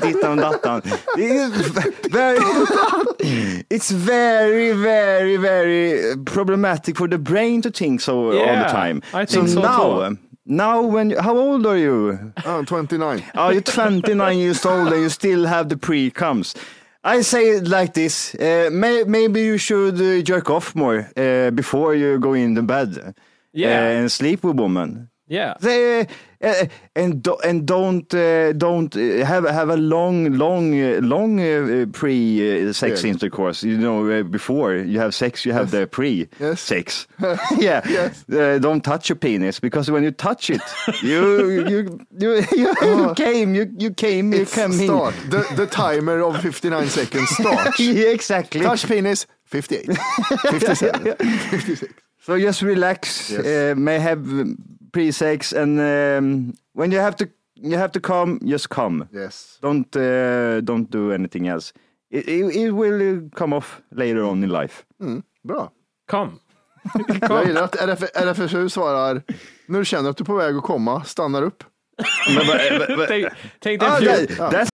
It's very, very, very problematic for the brain to think so yeah, all the time. I think so, so now. Too. Now, when you, how old are you? I'm twenty-nine. Oh, you're twenty-nine years old and you still have the pre-comes. I say it like this, uh, may, maybe you should uh, jerk off more uh, before you go in the bed yeah. uh, and sleep with women. Yeah. They, uh, and do, and don't uh, don't have have a long long long uh, pre uh, sex yeah. intercourse. You know, uh, before you have sex, you have yes. the pre yes. sex. yeah. Yes. Uh, don't touch your penis, because when you touch it, you you you you, you came you you came you it's came start. The the timer of fifty-nine seconds starts. Yeah, exactly. Touch penis fifty-eight, fifty-seven, fifty-six. So just relax. Yes. Uh, may have pre-sex, and um, when you have to you have to come, just come. Yes. Don't uh, don't do anything else. It, it, it will come off later on in life. Mm, bra. Kom. Jag gillar att R F, R F S U svarar, när du känner att du är på väg att komma, stannar upp. Take, take that view. That, that's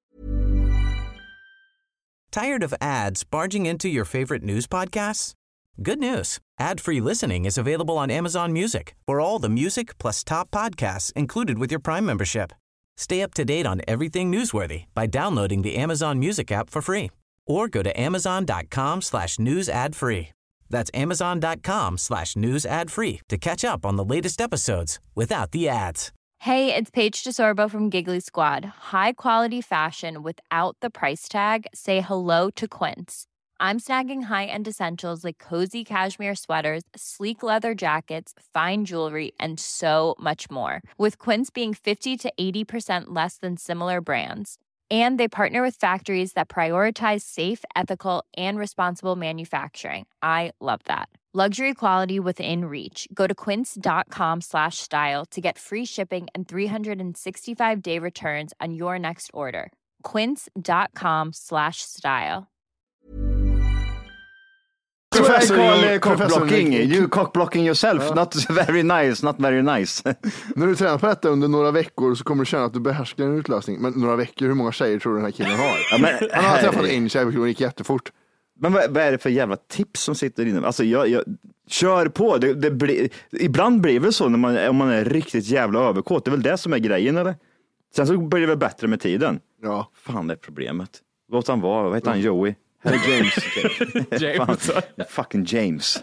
Tired of ads barging into your favorite news podcasts? Good news. Ad-free listening is available on Amazon Music for all the music plus top podcasts included with your Prime membership. Stay up to date on everything newsworthy by downloading the Amazon Music app for free or go to amazon.com slash news ad free. That's amazon.com slash news ad free to catch up on the latest episodes without the ads. Hey, it's Paige DeSorbo from Giggly Squad. High quality fashion without the price tag. Say hello to Quince. I'm snagging high-end essentials like cozy cashmere sweaters, sleek leather jackets, fine jewelry, and so much more. With Quince being fifty to eighty percent less than similar brands. And they partner with factories that prioritize safe, ethical, and responsible manufacturing. I love that. Luxury quality within reach. Go to quince.com slash style to get free shipping and three sixty-five day returns on your next order. Quince.com slash style. Professor cockblocking. You cockblocking yourself. Ja. Not very nice, not very nice. När du tränar på detta under några veckor så kommer du känna att du behärskar en utlösning. Men några veckor, hur många tjejer tror du den här killen har? Ja, men, han har träffat en tjej och det gick jättefort. Men vad, vad är det för jävla tips som sitter inne? Alltså jag, jag kör på. Det, det blir, ibland blir det väl så när man, om man är riktigt jävla överkåt. Det är väl det som är grejen, eller? Sen så blir det väl bättre med tiden. Ja. Fan, det är problemet. Låt han vara. Vad heter han? Joey? Eller James. James. Fan, fucking James.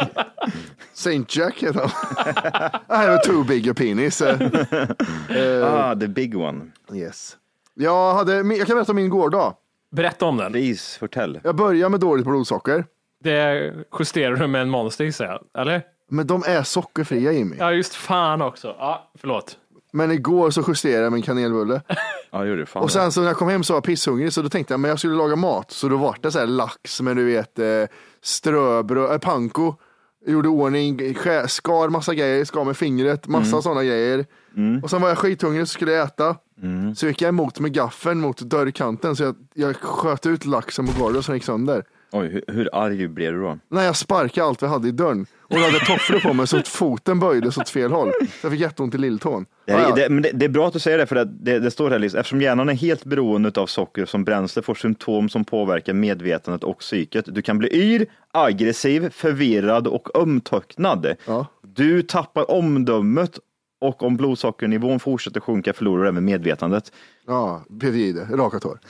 Saint Jack heter han. I have a too big a penis. uh, ah, the big one. Yes. Jag, hade, jag kan berätta om min gårdag. Berätta om den. Please, fortell. Jag börjar med dåligt blodsocker. Det justerar du med en monster, säger jag, eller? Men de är sockerfria, Jimmy. Ja, just fan också. Ja, förlåt. Men igår så justerade jag med en kanelbulle. Ja, gjorde det fan. Och sen så när jag kom hem så var jag pisshungrig, så då tänkte jag men jag skulle laga mat. Så då var det så här lax med du vet eh, ströbröd, äh, panko. Jag gjorde ordning, skär, skar massa grejer, skar med fingret, massa mm. sådana grejer. Mm. Och sen var jag skithungrig så skulle jag äta. Mm. Så gick jag emot med gaffeln mot dörrkanten så jag, jag sköt ut laxen på golvet så den gick sönder. Oj, hur, hur arg blev du då? Nej, jag sparkade allt vi hade i dörren. Och jag hade tofflor på mig så att foten böjdes åt fel håll. Så jag fick jätteont i lilltån. Det, är, det, men det, det är bra att du säger det, för att det, det står här liksom, eftersom hjärnan är helt beroende av socker som bränsle får symptom som påverkar medvetandet och psyket. Du kan bli yr, aggressiv, förvirrad och ömtöcknad. Ja. Du tappar omdömet och om blodsockernivån fortsätter sjunka förlorar du även medvetandet. Ja, P T I D, rakat hår.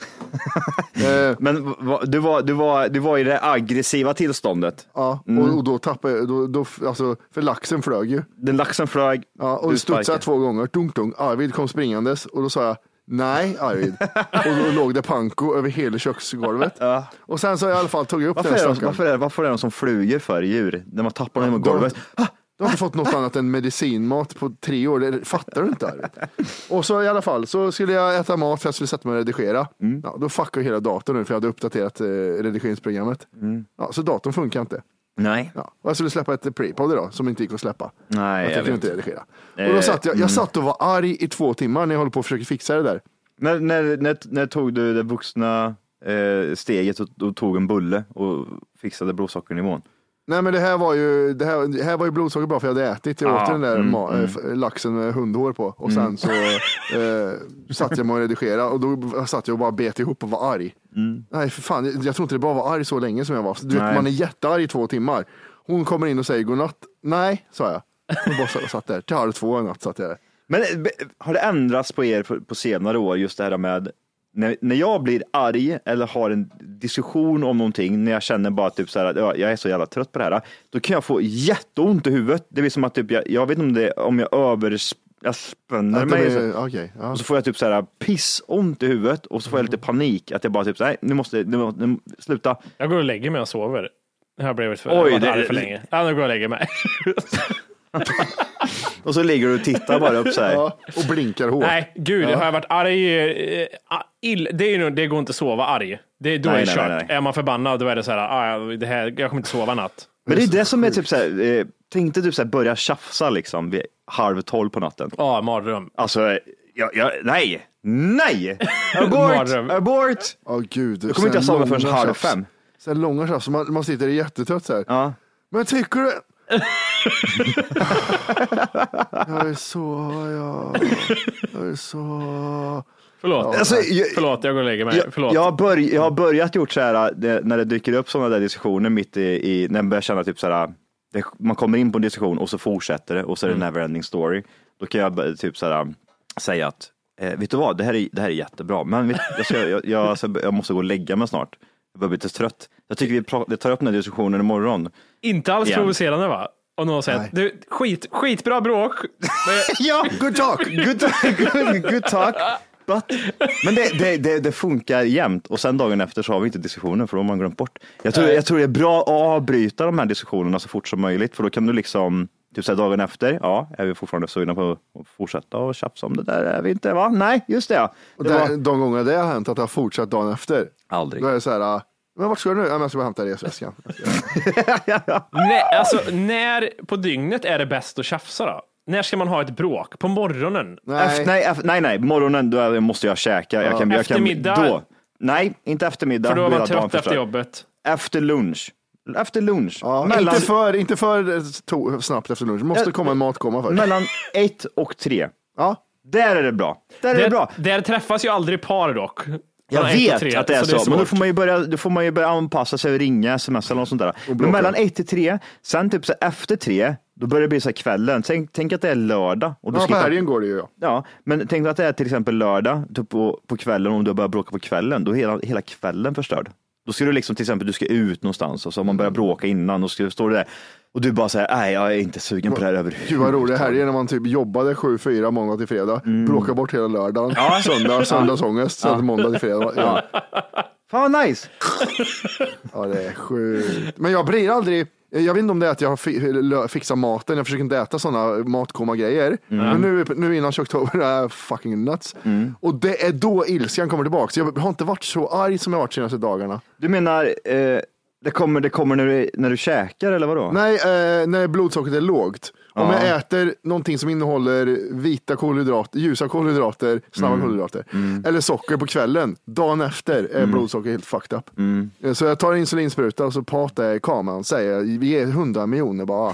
Men du var, du, var, du var i det aggressiva tillståndet. Ja, mm. och, och då tappade jag, då, då, alltså, för laxen flög ju. Den laxen flög. Ja, och studsade två gånger, tung, tung. Arvid kom springandes och då sa jag, nej Arvid. Och då låg det panko över hela köksgolvet. Ja. Och sen så i alla fall tog jag upp varför den är stackaren. de, varför, är, varför är de som flyger för djur? När man tappar dem i golvet. Ah! Du har inte fått något annat än medicinmat på tre år, det fattar du inte Arvid. Och så i alla fall så skulle jag äta mat för jag skulle sätta mig och redigera. Mm. Ja, då fuckade hela datorn nu för jag hade uppdaterat eh, redigeringsprogrammet. Mm. Ja, så datorn funkar inte. Nej. Ja, och jag skulle släppa ett pre-pod idag som inte gick att släppa. Nej, jag, jag kunde inte redigera. Eh, och då satt jag, jag satt och var arg i två timmar när jag håller på att försöka fixa det där. När, när, när, när tog du det vuxna eh, steget och, och tog en bulle och fixade blodsockernivån? Nej, men det här var ju det här, det här var ju blodsocker bara för jag hade ätit. Jag ah, åt den där mm, ma- mm. laxen med hundhår på. Och sen mm. så eh, satt jag med att redigera och då satt jag och bara bet ihop och var arg. Mm. Nej, för fan, jag, jag tror inte det bara var arg så länge som jag var. Du vet, man är jättearg i två timmar. Hon kommer in och säger godnatt. Nej, sa jag. Och bara satt där. Till halv två en natt satt jag där. Men har det ändrats på er på, på senare år just det här med När, när jag blir arg eller har en diskussion om någonting, när jag känner bara typ så här att ja, jag är så jävla trött på det här, då kan jag få jätteont i huvudet. Det blir som att typ, jag, jag vet inte om det om jag över jag spänner mig är, så, okay, ja. och så får jag typ så här pissont i huvudet och så får jag lite panik att jag bara typ så här, nu måste nu, måste, nu, sluta. Jag går och lägger mig och sover. Det här blev för, Oj, det, för länge. Ja, nu går jag och lägger mig. Och så ligger du och tittar bara upp så här. Ja, och blinkar hårt. Nej, gud, ja. Har jag varit arg äh, ill, det, är ju, det går inte att sova arg. Det, då nej, är det kört. Nej, nej. Är man förbannad då är det så här, ah, det här jag kommer inte sova natt. Men det är det som är typ så här, eh, tänkte typ så här börja tjafsa liksom vid halv tolv på natten. Ja, ah, mardröm. Alltså, ja, ja, nej, nej, abort, abort. Ja, oh, gud. Jag kommer inte att sova förrän halv fem. Sen långa tjafs, man, man sitter jättetrött så här. Ja. Men tycker du... jag är så, jag, jag är så... Förlåt, alltså, jag, förlåt, jag går och lägger mig. Jag, jag, har börj, jag har börjat gjort så här det, när det dyker upp sådana där diskussioner mitt i, i när man börjar känna typ så här, det, man kommer in på en diskussion och så fortsätter det och så är det mm. never ending story. Då kan jag typ så här säga att eh, vet du vad, det här är, det här är jättebra, men vet, jag, ska, jag, jag, alltså, jag måste gå och lägga mig snart. Jag börjar bli lite trött. Jag tycker vi pratar, tar upp den här diskussionen imorgon. Inte alls igen. Provocerande, va? Och någon säger du, skit, skitbra bråk. Ja, good talk. Good talk. Good, good talk. But, men det, det, det, det funkar jämt. Och sen dagen efter så har vi inte diskussioner, för då har man glömt bort. Jag tror, jag tror det är bra att avbryta de här diskussionerna så fort som möjligt. För då kan du liksom Typ så här dagen efter, ja, är vi fortfarande sugna på att fortsätta och tjafsa om det där? Är vi inte, va? Nej, just det. Och det där, var... De gånger det har hänt att det har fortsatt dagen efter. Aldrig. Då är det så här, men vart ska du nu? Ja, men jag ska bara hämta resväskan. Nej, alltså, när på dygnet är det bäst att tjafsa då? När ska man ha ett bråk? På morgonen? Nej, Efter, nej, efter, nej, nej, morgonen då måste jag käka. Jag kan, eftermiddag? Jag kan, då. Nej, inte eftermiddag. För då är man trött efter jobbet. Efter lunch. Efter lunch. Ja, mellan... inte, för, inte för to- snabbt efter lunch. Det måste ja, komma en matkomma först. Mellan ett och tre. Ja. Där är det bra. Där är det, det bra. Där träffas ju aldrig par dock. Jag vet tre, att det är så, så. Det är men då får man ju börja, då får man ju börja anpassa sig och ringa, sms eller något sånt där. Men mellan ett till tre, sen typ så efter tre, då börjar det bli så här kvällen. Tänk, tänk att det är lördag. Och ja, på helgen går det ju. Ja. ja, men tänk att det är till exempel lördag typ på, på kvällen, om du börjar bråka på kvällen, då är hela, hela kvällen förstörd. Då ska du liksom till exempel, du ska ut någonstans och så om man börjar bråka innan och ska stå där och du bara säger, nej jag är inte sugen på det här överhuvudtaget. Gud vad roligt, här är när man typ jobbade sju fyra måndag till fredag, mm. bråkar bort hela lördagen, ja. söndag, söndagsångest, ja. Sen måndag till fredag. Ja. Ja. Fan vad nice! Ja det är sjukt. Men jag blir aldrig, jag vet inte om det är att jag har fixat maten, jag försöker inte äta sådana matkomma grejer. Mm. Men nu, nu innan oktober är jag fucking nuts. Mm. Och det är då ilskan kommer tillbaka. Så jag har inte varit så arg som jag varit senaste dagarna. Du menar, eh, det kommer, det kommer när, du, när du käkar eller vadå? Nej, eh, när blodsockret är lågt. Om ja. jag äter någonting som innehåller vita kolhydrater, ljusa kolhydrater, snabba mm. kolhydrater, mm. eller socker på kvällen, dagen efter är mm. blodsocker helt fucked up. Mm. Så jag tar insulinspruta och så pratar jag i kameran och säger, vi ger hundra miljoner bara.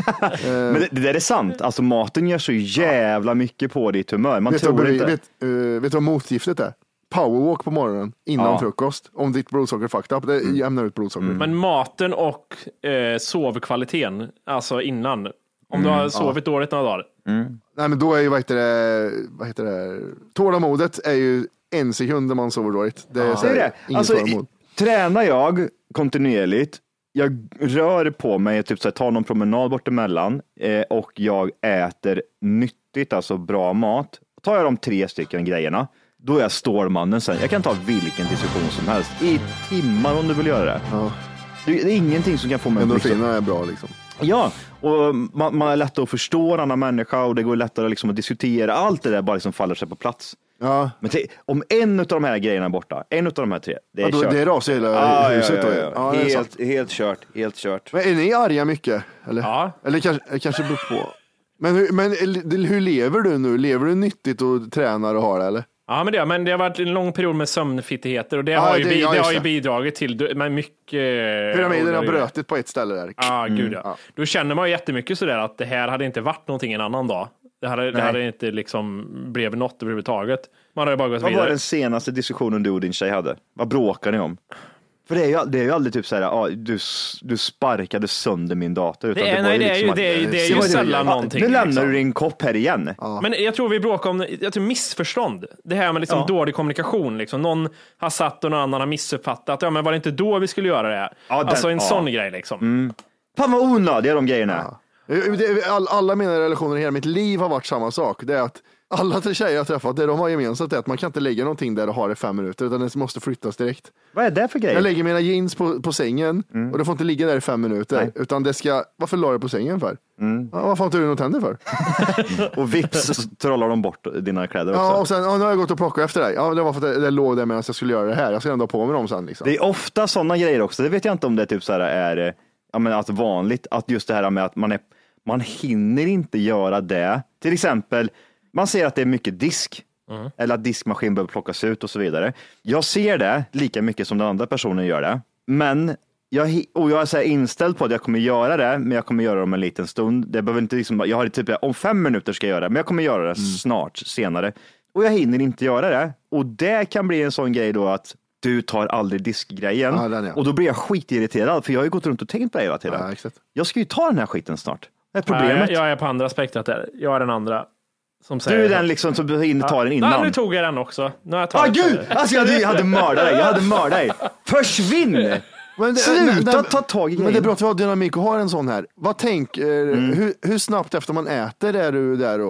Men det, det där är sant, alltså maten gör så jävla mycket på ditt humör. Man vet, tror du, inte... vet, uh, vet du vad motgiftet är? Powerwalk på morgonen innan ja. frukost. Om ditt blodsocker är fucked up, det mm. jämnar ut blodsocker. Mm. Men maten och eh, sovkvaliteten, alltså innan. Om du har sovit ja. dåligt några dagar. Mm. Nej men då är ju, vad heter det, vad heter det, tålamodet är ju en sekund när man sover dåligt. Det är, ja. så här, det är det. Alltså, tränar jag kontinuerligt, jag rör på mig, typ så här, tar någon promenad bort emellan eh, och jag äter nyttigt, alltså bra mat. Tar jag de tre stycken grejerna, då är jag stålmannen sen. Jag kan ta vilken diskussion som helst i timmar om du vill göra det. Ja. Det är ingenting som kan få mig att liksom... är bra liksom. Ja, och man, man är lättare att förstå en annan människa och det går lättare liksom att diskutera. Allt det där bara liksom faller sig på plats. Ja. Men t- om en av de här grejerna är borta, en av de här tre, det är ja, då, kört. Det är ras i hela ah, huset. Ja, ja, ja. Ja, helt, helt kört, helt kört. Men är ni arga mycket? Eller, ja. eller kanske, kanske beror på. Men, hur, men hur lever du nu? Lever du nyttigt och tränar och har det, eller? Ja, men det, men det har varit en lång period med sömnfittigheter och det, ja, har, ju det, bi- ja, det har ju bidragit till med mycket... Pyramiden har brötit på ett ställe där. Ah, mm. gud, ja. Ja. Då känner man ju jättemycket sådär att det här hade inte varit någonting en annan dag. Det hade, det hade inte liksom blev något överhuvudtaget. Man hade bara gått Vad vidare. var den senaste diskussionen du och din tjej hade? Vad bråkar ni om? För det är ju, det är ju aldrig typ såhär, ah, du, du sparkade sönder min dator. Utan det är, det nej, ju det är liksom ju, det är, det är ju sällan ja, någonting. Nu lämnar liksom. du din kopp här igen. Ja. Men jag tror vi bråkar om jag tror, missförstånd. Det här med liksom ja. dålig kommunikation. Liksom. Någon har satt och någon annan har missuppfattat. Ja, men var det inte då vi skulle göra det här? Ja, den, alltså en ja. sån grej liksom. Mm. Fan vad onödiga de grejerna. Ja. All, alla mina relationer i hela mitt liv har varit samma sak. Det är att alla tre tjejer jag träffat, det de har gemensamt är att man kan inte lägga någonting där och ha det fem minuter, utan det måste flyttas direkt. Vad är det för grej? Jag lägger mina jeans på, på sängen mm. och det får inte ligga där i fem minuter. Nej. Utan det ska, varför la du på sängen för? Mm. Ja, varför har inte du något tänder för? Och vips så trollar de bort dina kläder också. Ja, och sen, ja, nu har jag gått och plockat efter dig. Ja, det var för att det, det låg där medan jag skulle göra det här. Jag ska ändå ha på mig dem sen. Liksom. Det är ofta sådana grejer också. Det vet jag inte om det typ så här är ja, men att vanligt. Att just det här med att man, är, man hinner inte göra det. Till exempel man ser att det är mycket disk mm. eller att diskmaskin behöver plockas ut och så vidare. Jag ser det lika mycket som den andra personen gör det. Men jag, och jag är så här inställd på att jag kommer göra det, men jag kommer göra det om en liten stund. Det behöver inte liksom, jag har typ om fem minuter ska jag göra det, men jag kommer göra det mm. snart, senare. Och jag hinner inte göra det. Och det kan bli en sån grej då att du tar aldrig diskgrejen. Ja, den, ja. Och då blir jag skitirriterad, för jag har ju gått runt och tänkt på det hela tiden. Ja, exakt. Jag ska ju ta den här skiten snart. Det är problemet. Ja, jag är på andra aspektet där. Jag är den andra. Som säger, du är den liksom som in tar den innan. Ja, nu tog jag den också. Nu har jag tagit ah, gud! Alltså jag hade, jag hade mördat dig. Jag hade mördat dig. Försvinn! Men det, Sluta nej, nej, ta tag i grejen. Men det är bra att vi har dynamik och har en sån här. Vad tänk, mm. hur, hur snabbt efter man äter är du där då?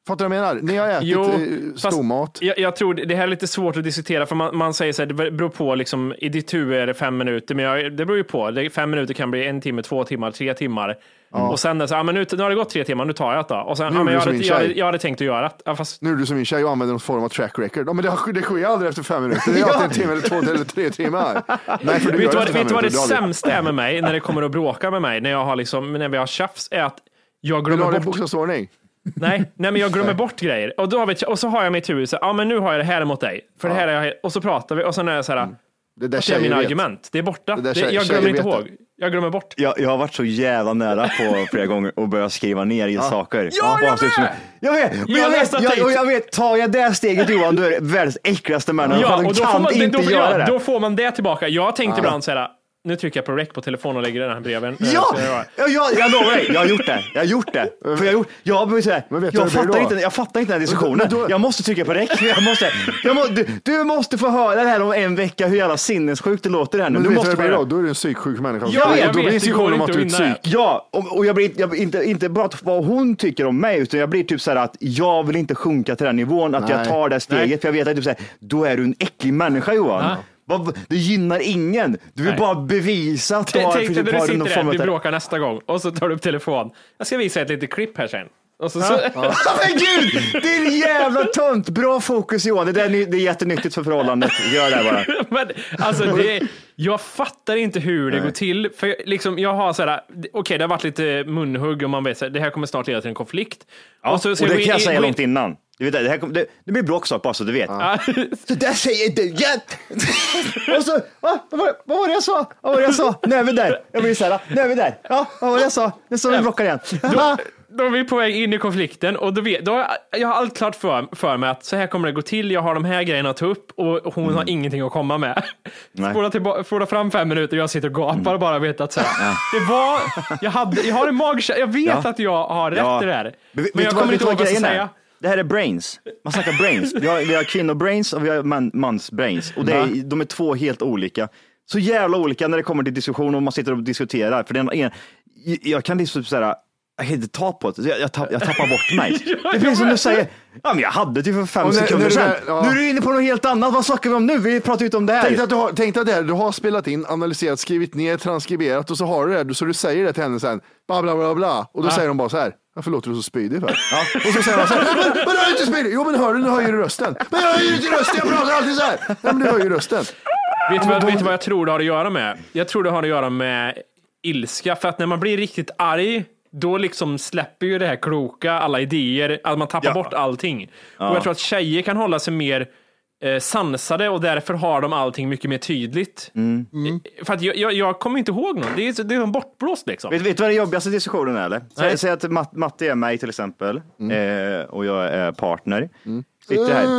Fattar du vad jag menar? Ni har ätit jo, stormat. Jag, jag tror det här är lite svårt att diskutera, för man, man säger så här, det beror på liksom, i ditt huvud är det fem minuter, men jag, det beror ju på. Det, fem minuter kan bli en timme, två timmar, tre timmar. Ja. Och sen så, ja, men nu, nu har det gått tre timmar, nu tar jag det då. Och sen, ja, men jag, hade, jag, hade, jag hade tänkt att göra det. Ja, fast... Nu är du som min tjej och använder någon form av track record. Ja, men det, det sker aldrig efter fem minuter. Det är alltid en timme eller två eller tre timmar. Nej, för vet du vad, vet du vad det sämsta är med mig när det kommer att bråka med mig, när, jag har liksom, när vi har tjafs, är att jag glömmer bort... bokstavsordning? Nej, nej, men jag glömmer bort grejer. Och, då har vi, och så har jag mitt huvud så, ja men nu har jag det här mot dig. För ja. det här är jag, och så pratar vi och sen är jag så här, mm. det, där det är mina vet. argument. Det är borta. Det det, jag glömmer inte ihåg. Jag glömmer bort. Jag, jag har varit så jävla nära på flera gånger och börjat skriva ner i ja. saker. Ja, jag vet! Jag vet, men jag, jag vet, jag, och jag vet, tar jag det steget Johan, du är världens äckligaste människa. Ja, och då kan får man, inte då, göra ja, det. Då får man det tillbaka. Jag tänkte ja. ibland så här, nu trycker jag på rec på telefonen och lägger den här breven. Ja, ja, ja, jag lovar dig. Jag har gjort det. Jag har gjort det. För jag har gjort, jag, jag, säga, jag, fattar inte, jag fattar inte den här diskussionen. Då, jag måste trycka på rec. Jag måste, jag må, du, du måste få höra det här om en vecka, hur jävla sinnessjukt det låter här nu. Men du, du måste måste då, då är du en psyksjuk människa. Ja, jag då blir diskussionen om att du är psyk. Ja, och, och jag blir jag, inte, inte bara vad hon tycker om mig, utan jag blir typ så här att jag vill inte sjunka till den nivån, att Nej. jag tar det steget. Nej. För jag vet att typ så här, då är du en äcklig människa, Johan. Ja. Det gynnar ingen. Du vill Nej. bara bevisa att du har... Tänk dig när du sitter där, du bråkar nästa gång och så tar du upp telefon. Jag ska visa ett litet klipp här sen. Och så, ja. så... Ja. Men gud, det är jävla tönt. Bra fokus Johan, det, där, det är jättenyttigt för förhållandet. Gör det bara. Men, alltså, det är, jag fattar inte hur det Nej. går till. För liksom, jag har så här, okej okay, det har varit lite munhugg och man vet att det här kommer snart leda till en konflikt. Ja, och, så, så och det kan jag säga in, långt innan. Du vet, det, här, det, det blir bråk snart bara så du vet. Ja. Så där säger du jätt. Och så, ah, vad, var, vad var det jag sa? Vad var det jag sa? Nu är vi där. Jag blir så här, nu är vi där. Ja, vad var det jag sa? Nu står vi bråkar igen. Då, då är vi på väg in i konflikten och då vet, då har jag, jag har allt klart för, för mig att så här kommer det gå till. Jag har de här grejerna att ta upp och hon mm. har ingenting att komma med. Spola, tillba- spola fram fem minuter och jag sitter och gapar mm. och bara vet att så här, ja. det var, jag, hade, jag har en magkänsla, jag vet ja. att jag har rätt ja. i det här. Men, men jag kommer inte ihåg vad jag ska säga. Det här är brains. Man snackar brains. Vi har, vi har kvinnobrains och vi har man, mans brains. Och det är, de är två helt olika. Så jävla olika när det kommer till diskussion och man sitter och diskuterar. För den ena, jag kan liksom såhär, jag kan inte ta på det. Jag, jag, tapp, jag tappar bort mig. Det finns som du säger, ja men jag hade det för fem när, sekunder när sedan. Är, ja. Nu är du inne på något helt annat. Vad snackar vi om nu? Vi pratar ut om det här. Tänk att du har, tänk att det här, du har spelat in, analyserat, skrivit ner, transkriberat och så har du det. Så du säger det till henne sen. Bla bla bla bla. Och då ja. säger de bara så här. Varför låter du så spydig för? Ja. Och så säger de så här. Men, men du är inte spydig. Jo men hör du, nu höjer du rösten. Men jag höjer inte rösten, jag pratar alltid så här. Nej men du höjer rösten. Vet du vad, vet vad jag tror det har att göra med? Jag tror det har att göra med ilska. För att när man blir riktigt arg, då liksom släpper ju det här kloka, alla idéer, att man tappar ja. bort allting. Ja. Och jag tror att tjejer kan hålla sig mer eh, sansade och därför har de allting mycket mer tydligt. Mm. Mm. För att jag, jag, jag kommer inte ihåg något. Det är, det är en bortblåst liksom. Vet, vet du vad det jobbigaste diskussionen är eller? Säg, säg att Matt, Matte är mig till exempel mm. eh, och jag är partner. Mm. Sitter här.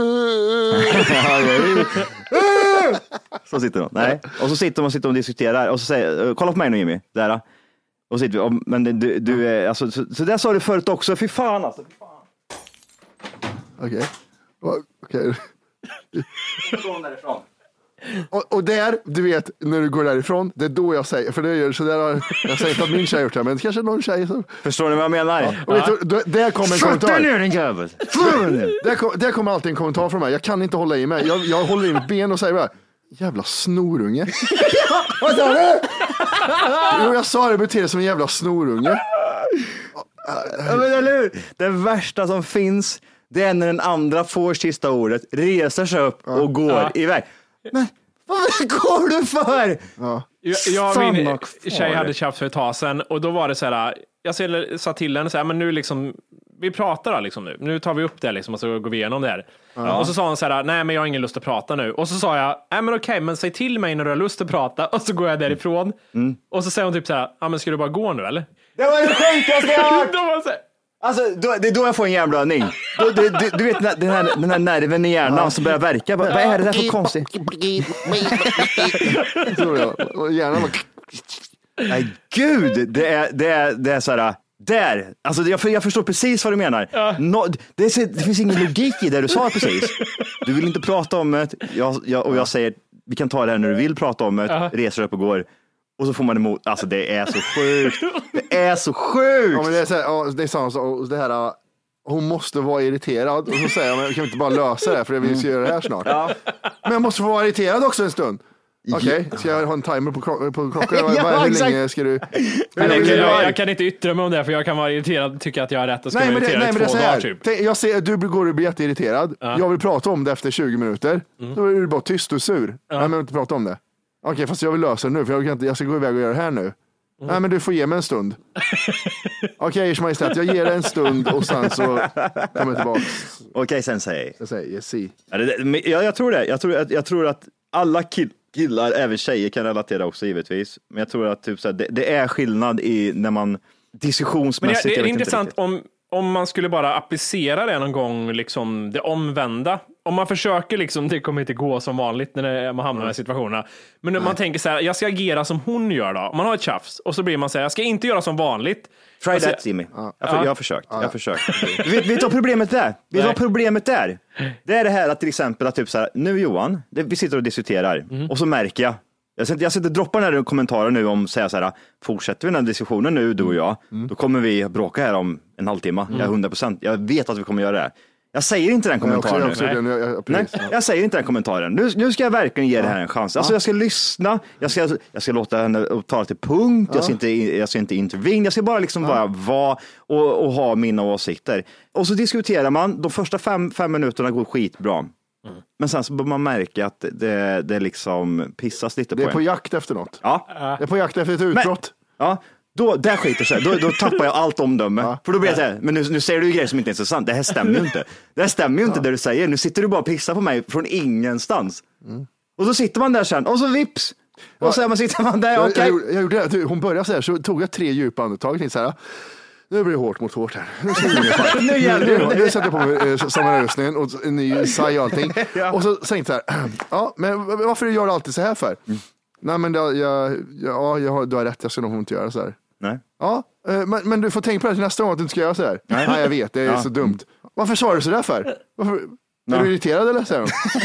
Så sitter de. Nej. Och så sitter de och sitter och diskuterar och så säger, kolla på mig nu Jimmy. Där. Och sitter vi, och, men du, du är, alltså, så, så där sa du förut också, fy fan alltså. Okej. Okej. Och, och där, du vet, när du går därifrån, det är då jag säger, för det gör så där har jag säger inte att min tjej gjort det, men kanske någon tjej som... Förstår ni vad jag menar? Ja. Och vet du, då, där kommer en kommentar. Sätt ner den jävel! Där, kom, där kommer alltid en kommentar från mig. Jag kan inte hålla i mig. Jag, jag håller i mitt ben och säger bara, jävla snorunge. Vad sa du? Jo, jag sa det, beter som en jävla snorunge. Ja, men eller hur? Det värsta som finns, det är när den andra får sista ordet, reser sig upp och ja. går ja. iväg. Men vad går du för? Ja. Jag, jag och min tjej hade tjafs för ett tag sedan och då var det så här, jag sa till henne så här, men nu liksom, vi pratar då liksom nu. Nu tar vi upp det liksom och så går vi igenom det här. Ja. Och så sa hon så här, nej men jag har ingen lust att prata nu. Och så sa jag, nej men okej, men säg till mig när du har lust att prata. Och så går jag därifrån. Mm. Och så säger hon typ så här, ja men ska du bara gå nu eller? Det var det sjukaste jag hört! Alltså, då, det är då jag får en hjärnblödning. Då, det, det, du vet den här, den här nerven i hjärnan ja. som börjar verka. Vad är det där för konstigt? Hjärnan bara... Nej, gud, det är, det är, det är så här... Där, alltså jag, jag förstår precis vad du menar. Ja. No, det, är, det finns ingen logik i det du sa precis. Du vill inte prata om det. Jag, jag, och jag säger, vi kan ta det här när du vill prata om det. Ja. Reser upp och går. Och så får man emot, alltså det är så sjukt. Det är så sjukt. Ja, men det är så här, det är så, så det här, hon måste vara irriterad. Och så säger jag, men jag kan inte bara lösa det för jag vill göra det här snart. Ja. Men jag måste få vara irriterad också en stund. Okej, okay. Ska jag ha en timer på, kro- på klockan? ja, Hur exakt. länge ska du... jag, jag, jag kan inte yttra mig om det för jag kan vara irriterad tycka att jag har rätt att ska vara irriterad i två dagar typ. Jag ser, du går och blir jätteirriterad. Ja. Jag vill prata om det efter tjugo minuter. Mm. Då är du bara tyst och sur. Ja. Nej, men jag vill inte prata om det. Okej, okay, fast jag vill lösa det nu för jag, kan inte, jag ska gå iväg och göra det här nu. Mm. Nej, men du får ge mig en stund. Okej, okay, Ers Majestät, jag ger dig en stund och sen så kommer jag tillbaka. Okej, okay, sen säg. Jag säger, yes, see. Ja, det, jag, jag tror det. Jag tror, jag, jag tror att alla kill, killar, även tjejer kan relatera också givetvis. Men jag tror att typ, så här, det, det är skillnad i när man diskussionsmässigt... Men det, det är intressant om, om man skulle bara applicera det någon gång, liksom det omvända. Om man försöker, liksom, det kommer inte gå som vanligt när det, man hamnar i de här situationerna. Men när man tänker så här, jag ska agera som hon gör då. Om man har ett tjafs och så blir man så här, jag ska inte göra som vanligt. Try alltså, that, Jimmy. Ja. Jag, jag har försökt. Jag har försökt. vet, vet du vad problemet är? Vet du vad problemet är? Det är det här att till exempel att typ så här, nu Johan, det, vi sitter och diskuterar mm. och så märker jag Jag sitter, jag sitter och droppar den här kommentaren nu om säga så här, fortsätter vi den här diskussionen nu, du och jag, mm. då kommer vi bråka här om en halvtimme. Mm. Jag är hundra procent. Jag vet att vi kommer göra det. Jag säger inte den kommentaren. Jag, också, jag, också, Nej. Jag, jag, Nej, jag säger inte den kommentaren. Nu, nu ska jag verkligen ge ja. det här en chans. Alltså jag ska lyssna. Jag ska, jag ska låta henne tala till punkt. Ja. Jag ska inte, jag ska inte intervene. Jag ska bara liksom ja. bara vara och, och ha mina åsikter. Och så diskuterar man. De första fem, fem minuterna går skitbra. Mm. Men sen så bör man märka att det, det liksom pissas lite på Det är en. på jakt efter något. Ja. Det är på jakt efter ett utbrott. Men, ja. Då, där skiter sig. Då, då tappar jag allt omdöme. Ja. För då blir jag så här, men nu, nu säger du ju grejer som inte är så sant. Det här stämmer ju inte. Det här stämmer ju inte ja. det du säger. Nu sitter du bara och pissar på mig från ingenstans. Mm. Och så sitter man där sen, och så vips. Och ja. så man sitter man där, okej. Okay. Jag, jag, jag gjorde det. Hon började så här, så tog jag tre djupa andetag. Så här, nu blir det hårt mot hårt här. Nu ska vi nu gäller det. Nu sätter jag på mig sommarrösningen och en ny saj och allting. ja. Och så tänkte jag så här, ja, men varför gör du alltid så här för? Mm. Nej, men jag, jag, ja, jag har, du har rätt, jag ska nog inte göra så här. Nej. Ja, men, men du får tänka på det till nästa gång att du inte ska göra så här. Nej, Nej jag vet, det är ja. så dumt. Varför sa du så där för? Varför? Är ja. du irriterad eller? Säger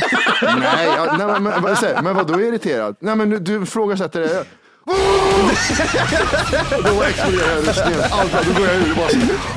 nej, ja, nej, men, men, men, men vad då är irriterad? Nej, men du, du frågasätter det. Då exploderar jag röstningen. Allt, då går jag ur och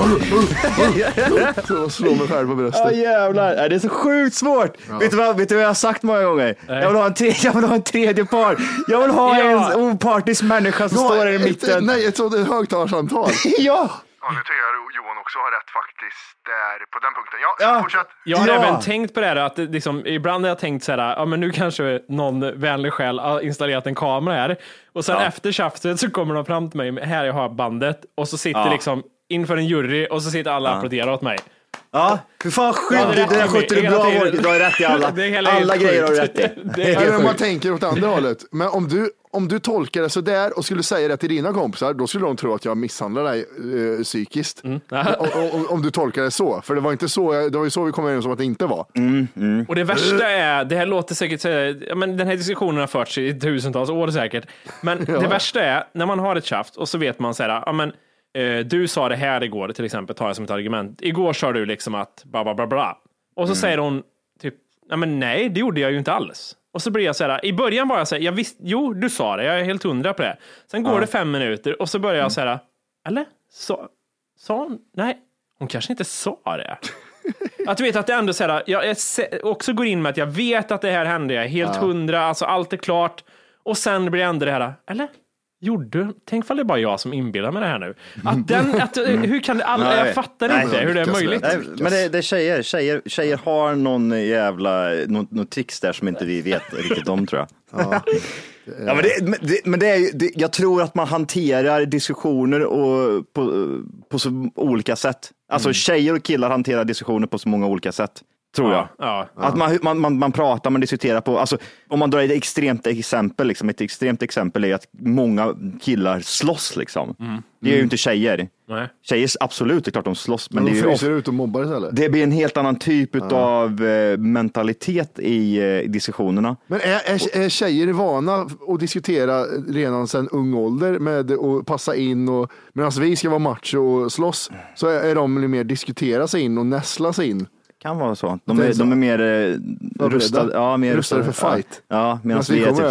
bara så slår mig själv på bröstet. Ja jävlar, det är så sjukt svårt. Ja. Vet du vad, vet du vad jag har sagt många gånger? Nej. Jag vill ha en tredje, jag vill ha en tredje par. Jag vill ha ja. en opartisk människa som ja, står där i mitten. Ett, nej, ett sådant högtalarsamtal. ja. Ja, nu tycker jag Johan också har rätt faktiskt där på den punkten. Ja, ja. fortsätt. Jag har ja. även tänkt på det här att liksom, ibland har jag tänkt så här, ja men nu kanske någon vänlig själ har installerat en kamera här och sen ja. efter tjafset så kommer de fram till mig, här jag har bandet och så sitter ja. liksom inför en jury och så sitter alla och ja. applåderar åt mig. Ja, för fan skydd, ja, det, det där sköter du bra, du har rätt i alla, alla grejer har du rätt i. Det är Eller man tänker åt andra hållet, men om du Om du tolkar det så där och skulle säga det till dina kompisar, då skulle de tro att jag misshandlar dig eh, psykiskt. Mm. om, om, om du tolkar det så. För det var inte så, det var ju så vi kom överens om att det inte var. Mm, mm. Och det värsta är, det här låter säkert, ja, men den här diskussionen har förts i tusentals år säkert. Men ja. det värsta är, när man har ett tjaft och så vet man så här, ja men eh, du sa det här igår till exempel, tar jag som ett argument. Igår sa du liksom att bla bla bla bla. Och så mm. säger hon typ, ja men nej, det gjorde jag ju inte alls. Och så blir jag så här, i början var jag så här, jag visste, jo du sa det, jag är helt hundra på det. Sen går ja. det fem minuter och så börjar jag så här, eller? Så, sa hon? Nej, hon kanske inte sa det. Att du vet att det ändå så här, jag också går in med att jag vet att det här hände, jag är helt ja. hundra, alltså allt är klart. Och sen blir det ändå det här, eller? Gjorde, tänk fall det är bara jag som inbillar mig det här nu. Att den, att, hur kan det, alla, nej, jag fattar nej, inte nej, hur det är möjligt. Nej, men det, det är tjejer, tjejer, tjejer har någon jävla, någon, någon tricks där som inte vi vet riktigt om tror jag. Ja. Ja, men det, men det, men det är, det, jag tror att man hanterar diskussioner och på, på så olika sätt. Alltså mm. tjejer och killar hanterar diskussioner på så många olika sätt. Tror jag. Ja, ja. Att man, man, man, man pratar, man diskuterar på, alltså om man drar ett extremt exempel, liksom, ett extremt exempel är att många killar slåss liksom. Mm. Det är ju inte tjejer. Nej. Tjejer absolut, det är klart de slåss. Men, men de det, är fryser ut och mobbar istället. Det blir en helt annan typ ja. av eh, mentalitet i eh, diskussionerna. Men är, är, är tjejer vana att diskutera redan sedan ung ålder med att passa in och medan vi ska vara macho och slåss så är, är de mer diskutera sig in och näsla sig in. Kan vara så. De är, de är mer eh, rustade, ja, mer rustade för fight. Ja, medan vi är typ,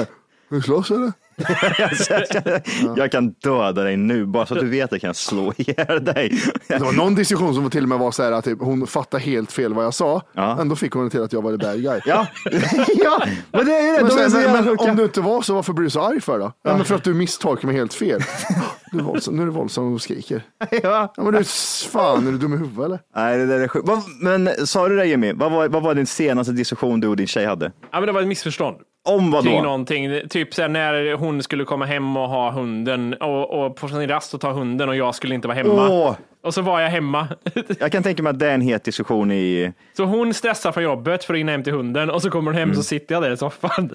Du slåss eller? Jag kan döda dig nu, bara så att du vet att jag kan slå ihjäl dig. Det var någon diskussion som till och med var så här att typ, hon fattade helt fel vad jag sa. Ja. Ändå fick hon till att jag var the bad guy. Ja, ja men det är det. Men, De sen, är men, men sjuka. om du inte var så, varför blir du så arg för då? Ja. Ja, men för att du misstolkar mig helt fel. Du är våldsam, nu är du våldsam och skriker. Ja. Ja, men du, fan, är du dum i huvudet eller? Nej, det där är sjukt. Men sa du det, Jimmy? Vad var, vad var din senaste diskussion du och din tjej hade? Ja, men det var ett missförstånd. Om vad då? Kring någonting, typ så här, när hon skulle komma hem och ha hunden och, och på sin rast och ta hunden och jag skulle inte vara hemma. Åh. Och så var jag hemma. Jag kan tänka mig att det är en het diskussion i... Så hon stressar från jobbet för att hinna hem till hunden och så kommer hon hem mm. så sitter jag där i soffan.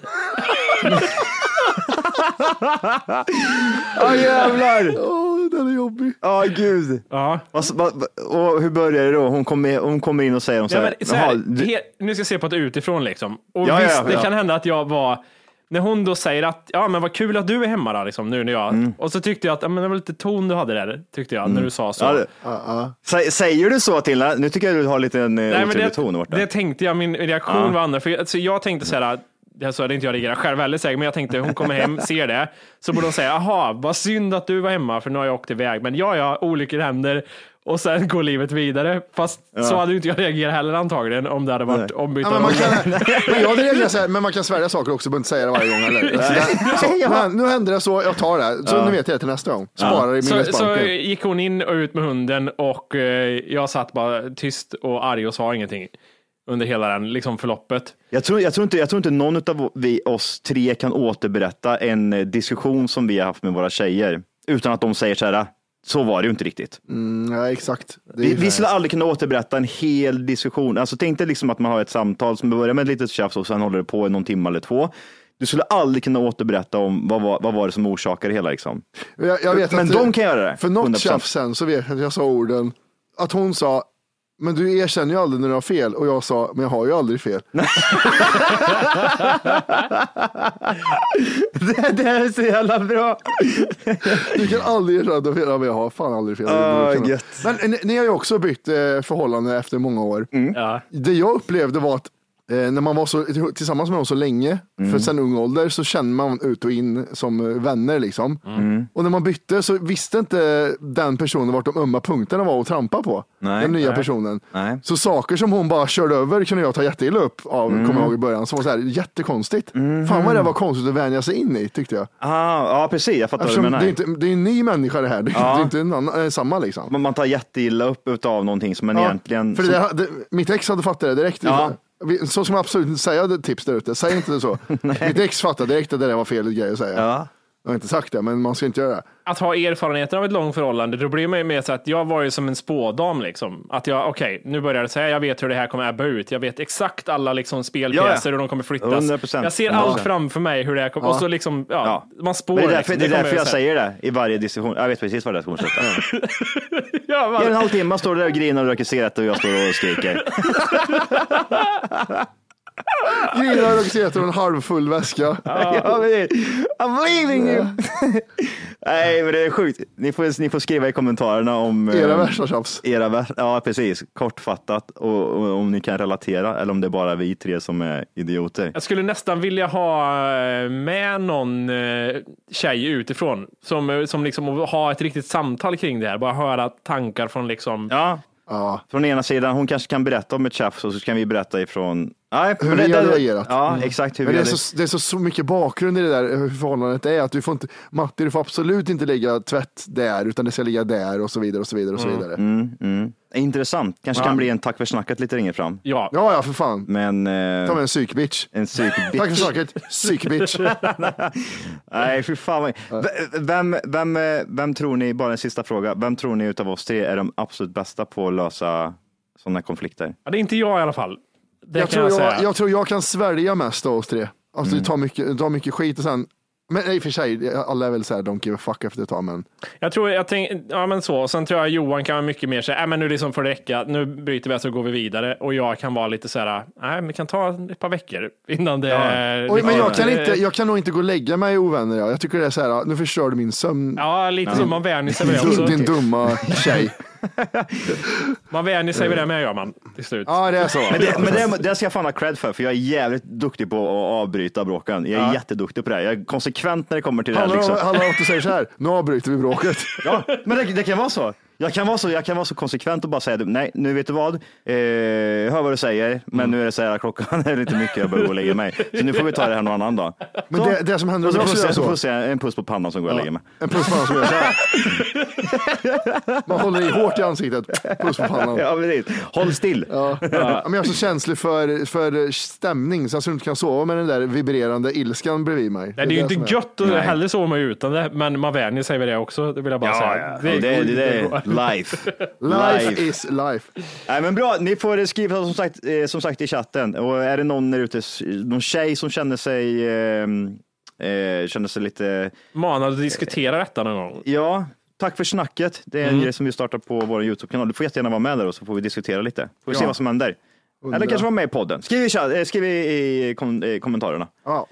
Ja, jävlar. Åh, den är jobbig. Ja, gud. Ja. Och, och hur börjar det då? Hon kommer, hon kommer in och säger om så här, ja, men, så här Jaha, du... he, nu ska jag se på det utifrån liksom. Och ja, visst, ja, ja. det kan hända att jag var, när hon då säger att, ja men vad kul att du är hemma då, liksom, nu när jag, mm. och så tyckte jag att, ja men det var lite ton du hade där, tyckte jag, mm. när du sa så. Ja, det, uh, uh. Säger du så till henne? Nu tycker jag du har lite en Nej, otrevlig det, ton. Det tänkte jag, min reaktion uh. var annorlunda, för alltså, jag tänkte så här, det så hade inte jag reagerat själv heller säkert, men jag tänkte hon kommer hem, ser det, så borde hon säga, aha, vad synd att du var hemma för nu har jag åkt iväg, men ja, ja, olyckor händer och sen går livet vidare, fast ja. så hade inte jag reagerat heller antagligen om det hade varit ombytta. Ja, men, man kan, men jag hade reagerat så här, men man kan svälja saker också, behöver inte säga det varje gång eller? Så, så, men, nu händer det så, jag tar det, så ja. nu vet jag till nästa gång, sparar ja. i så, så gick hon in och ut med hunden och eh, jag satt bara tyst och arg och sa ingenting under hela den liksom förloppet. Jag tror, jag tror inte, jag tror inte någon av vi, oss tre kan återberätta en diskussion som vi har haft med våra tjejer utan att de säger så här, så var det ju inte riktigt. Mm, ja, exakt. Vi, vi skulle aldrig kunna återberätta en hel diskussion. Alltså tänk dig liksom att man har ett samtal som börjar med ett litet tjafs och sen håller det på i någon timme eller två. Du skulle aldrig kunna återberätta om vad var, vad var det som orsakade det hela liksom. Jag, jag vet Men att de kan göra det. För något tjafs sen så vet jag att jag sa orden att hon sa, men du erkänner ju aldrig när du har fel. Och jag sa, men jag har ju aldrig fel. det, det är så jävla bra. Du kan aldrig erkänna att du har fel, men jag har fan aldrig fel. Oh, men ni har ju också bytt eh, förhållande efter många år. Mm. Ja. Det jag upplevde var att eh, när man var så, tillsammans med någon så länge, mm. för sen ung ålder, så känner man ut och in som vänner liksom. Mm. Och när man bytte så visste inte den personen vart de ömma punkterna var att trampa på. Nej, den nya nej. personen. Nej. Så saker som hon bara körde över kunde jag ta jätteilla upp av, mm. kommer jag ihåg i början, som var så här jättekonstigt. Mm. Fan vad det var konstigt att vänja sig in i, tyckte jag. Ah, ja, precis, jag fattar vad du menar. Det är, inte, det är en ny människa det här, det, ja. det är inte en annan, samma liksom. Man, man tar jätteilla upp av någonting som man ja, egentligen... För som... det, det, mitt ex hade fattat det direkt. Ja. Så ska man absolut inte säga det, tips där ute. Säg inte det så. Mitt ex fattade direkt att det där var fel grej att säga. Ja. Jag har inte sagt det, men man ska inte göra det. Att ha erfarenheter av ett långt förhållande, då blir man ju mer så att jag var ju som en spådam liksom. Att jag, okej, okay, nu börjar det säga, jag vet hur det här kommer ebba ut. Jag vet exakt alla liksom spelpjäser och de kommer flyttas. hundra procent. Jag ser allt framför mig hur det här kommer. Ja. Och så liksom, ja, ja. man spår. Men det är därför, liksom. det är det därför jag, jag säger det i varje diskussion. Jag vet precis vad det kommer att sluta. ja, man... I en halvtimme står där och grinar och röker cigaretter och jag står och skriker. Grinar och cigaretter och en halvfull väska. Ja, men I'm leaving you. Nej, men det är sjukt. Ni får, ni får skriva i kommentarerna om era värsta tjafs. Era värsta, ja precis, kortfattat och, och om ni kan relatera eller om det är bara vi tre som är idioter. Jag skulle nästan vilja ha med någon tjej utifrån som, som liksom ha ett riktigt samtal kring det här, bara höra tankar från liksom ja. Ja. Från ena sidan, hon kanske kan berätta om ett tjafs och så kan vi berätta ifrån nej, hur vi har reagerat. Ja, mm. exakt hur men vi det, är så, det är så, så mycket bakgrund i det där hur förhållandet är, att du får inte, Matti, du får absolut inte lägga tvätt där, utan det ska ligga där och så vidare och så vidare och så vidare. Mm, mm. Intressant, kanske ja. kan bli en tack för snacket lite längre fram. Ja, ja, ja för fan. Men eh, ta med en psykbitch. En psykbitch. Tack för snacket, psykbitch. Nej, för fan. Vem, vem, vem tror ni, bara en sista fråga, vem tror ni utav oss tre är de absolut bästa på att lösa sådana konflikter? Ja, det är inte jag i alla fall. Det jag, kan tror jag, jag, jag tror jag kan svälja mest av oss tre. Alltså mm. det tar mycket, det tar mycket skit och sen, men i och för sig, alla är väl såhär, don't give a fuck efter ett tag, men jag tror, jag tänk, ja men så, sen tror jag Johan kan vara mycket mer såhär, äh, men nu liksom får det räcka, nu bryter vi så går vi vidare, och jag kan vara lite såhär, nej vi kan ta ett par veckor innan det ja. är Oj, men jag kan inte, jag kan nog inte gå och lägga mig ovänner, jag, jag tycker det är såhär, nu förstör du min sömn. Ja, lite ja. som man vänjer sig med din, din dumma tjej. Man vänjer sig vid det med, gör man till slut. Ja, det är så. Men, det, men det, det ska jag fan ha cred för, för jag är jävligt duktig på att avbryta bråken. Jag är ja. jätteduktig på det. Jag är konsekvent när det kommer till det här. Liksom. Handlar om att du säger så här, nu avbryter vi bråket. Ja, men det, det kan vara så. Jag kan, vara så, jag kan vara så konsekvent och bara säga, nej, nu vet du vad, eh, jag hör vad du säger, men mm. nu är det så här, klockan är lite mycket, jag behöver gå och lägga mig. Så nu får vi ta det här någon annan dag. Men det, det som händer, så, så, så, så, så får se en puss på pannan som går ja. och lägger mig. En puss på pannan som går så här. Man håller i hårt i ansiktet, puss på pannan. Ja, men det, håll still. Ja. Ja. Men jag är så känslig för, för stämning, så jag inte kan sova med den där vibrerande ilskan bredvid mig. Nej, det är ju inte gött att heller sova med utan det, men man vänjer sig vid det också, det vill jag bara ja, säga. Ja. Det, det, det, det är life. Life, life is life. Nej, men bra, ni får skriva som sagt, eh, som sagt i chatten. Och är det någon där ute, någon tjej som känner sig eh, eh, känner sig lite manad att diskutera detta någon gång. Ja, tack för snacket. Det är en mm. grej som vi startar på vår YouTube-kanal. Du får jättegärna vara med där och så får vi diskutera lite. Får vi ja. se vad som händer. Undra. Eller kanske vara med i podden. Skriv i, chatt, skriv i kom, eh, kommentarerna. Ja.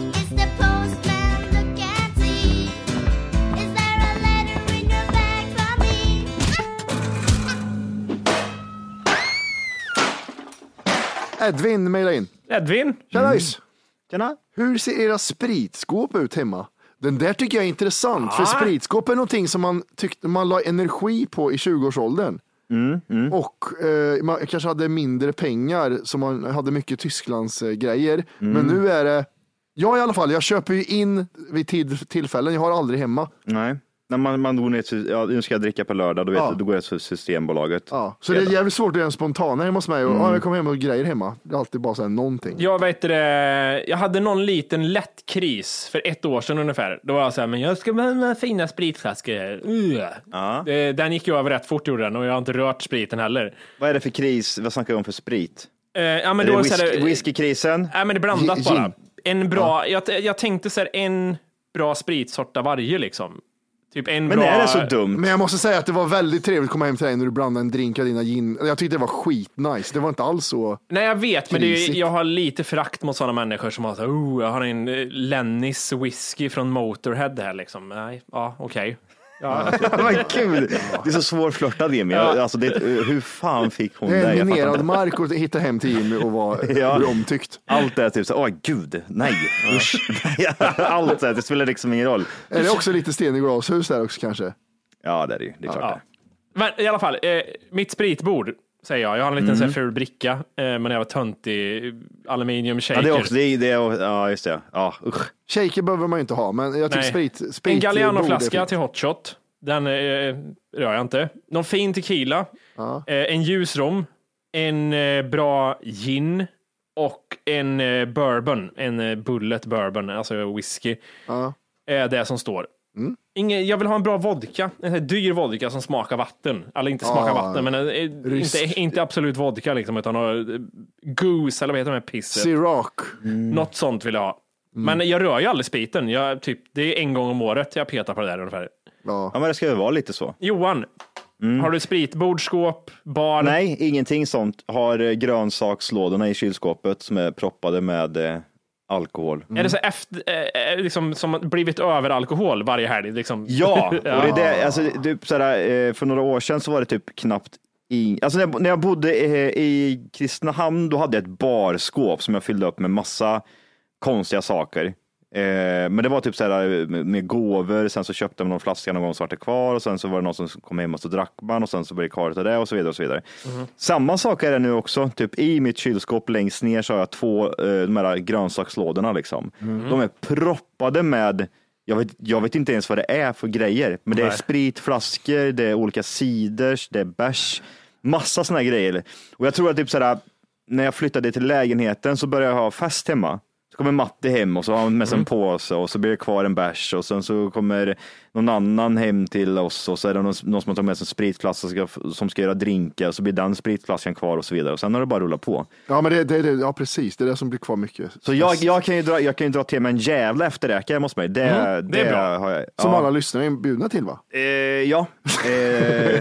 Edvin mejlar in. Edvin? Tjena mm. Tjena. Hur ser era spritskåp ut hemma? Den där tycker jag är intressant. Ah. För spritskåp är någonting som man tyckte man la energi på i tjugoårsåldern. Mm, mm. Och eh, man kanske hade mindre pengar, så man hade mycket Tysklands eh, grejer. Mm. Men nu är det, jag i alla fall, jag köper ju in vid tid, tillfällen. Jag har aldrig hemma. Nej. När man, man går ner till, ja, nu ska jag dricka på lördag, då, vet ja. du, då går jag till Systembolaget. Ja. Så det är jävligt svårt att göra en spontana hemma hos mig. Och, mm. ja, jag kommer hem och grejer hemma. Det är alltid bara så här någonting. Jag vet det, jag hade någon liten lätt kris för ett år sedan ungefär. Då var jag så här, men jag ska ha fina spritflaskor. Uh. Ja. Det, den gick ju över rätt fort, gjorde den, och jag har inte rört spriten heller. Vad är det för kris? Vad snackar du om för sprit? Uh, ja, men är då, det whisky, här, whiskykrisen? Ja, men det är blandat G- bara. En bra, ja. jag, jag tänkte så här, en bra spritsort av varje liksom. Typ en men bra... är det så dumt? Men jag måste säga att det var väldigt trevligt att komma hem till dig när du blandade en drink av dina gin. Jag tyckte det var skitnice. Det var inte alls så. Nej, jag vet, men det är, jag har lite förakt mot sådana människor som har så oh, jag har en Lennys whisky från Motorhead här liksom. Nej, ja, okej. Okay. Ja. Vad kul. Det är så svårflörtad Jimmy. Ja. Alltså, det, hur fan fick hon det? Det är en minerad mark och hitta hem till Jimmy och vara ja. omtyckt. Allt är typ så, åh gud, nej, usch. Allt är, det spelar liksom ingen roll. Är det också lite sten i glashus där också kanske? Ja, det är det, det är klart ja. det. Men i alla fall, eh, mitt spritbord säger jag. Jag har en liten mm. ful bricka, eh, men jag var tönt i aluminium shaker. Ja, det är också, det är, det är, ja just det. Ja, usch. Shaker behöver man ju inte ha, men jag tycker sprit, sprit... En Galliano-flaska till hotshot. Den eh, rör jag inte. Någon fin tequila, ja. eh, en ljusrom, en eh, bra gin och en eh, bourbon, en eh, bullet bourbon, alltså whisky. Ja. Är det som står. Mm. Ingen, jag vill ha en bra vodka, en här dyr vodka som smakar vatten. Eller inte smakar ah, vatten, men eh, inte, inte absolut vodka liksom, utan eh, goose, eller vad heter det med pisset? Ciroc. Mm. Något sånt vill jag ha. Mm. Men jag rör ju aldrig spriten. Jag, typ, det är en gång om året jag petar på det där ungefär. Ja, ja men det ska ju vara lite så. Johan, mm. har du spritbord, skåp, bar? Nej, ingenting sånt. Har grönsakslådorna i kylskåpet som är proppade med eh, alkohol. Mm. Är det så efter, eh, liksom, som blivit över alkohol varje helg? Liksom? Ja, och det är det. Alltså, typ, sådär, eh, för några år sedan så var det typ knappt i, alltså när jag, när jag bodde eh, i Kristinehamn, då hade jag ett barskåp som jag fyllde upp med massa konstiga saker. Eh, men det var typ så här med, med gåvor, sen så köpte man någon flaska någon gång så var det kvar och sen så var det någon som kom hem och så drack man och sen så var det kvar till det och så vidare och så vidare. Mm. Samma sak är det nu också, typ i mitt kylskåp längst ner så har jag två eh, de här grönsakslådorna liksom. Mm. De är proppade med, jag vet, jag vet inte ens vad det är för grejer, men det är spritflaskor, det är olika ciders, det är bärs, massa såna här grejer. Och jag tror att typ så här, när jag flyttade till lägenheten så började jag ha fest hemma. Så kommer Matti hem och så har han med sig en påse och så blir det kvar en bärs och sen så kommer någon annan hem till oss och så är det någon, någon som har tagit med sig en spritflaska som ska, som ska göra drinkar och så blir den spritflaskan kvar och så vidare och sen har det bara rullat på. Ja men det, det, det, ja, precis, det är det som blir kvar mycket. Så jag, jag, kan ju dra, jag kan ju dra till med en jävla efterräkare hemma hos mig. Det, mm, det är det bra. Har jag, som ja. Alla lyssnare är bjudna till va? Eh, ja. Eh.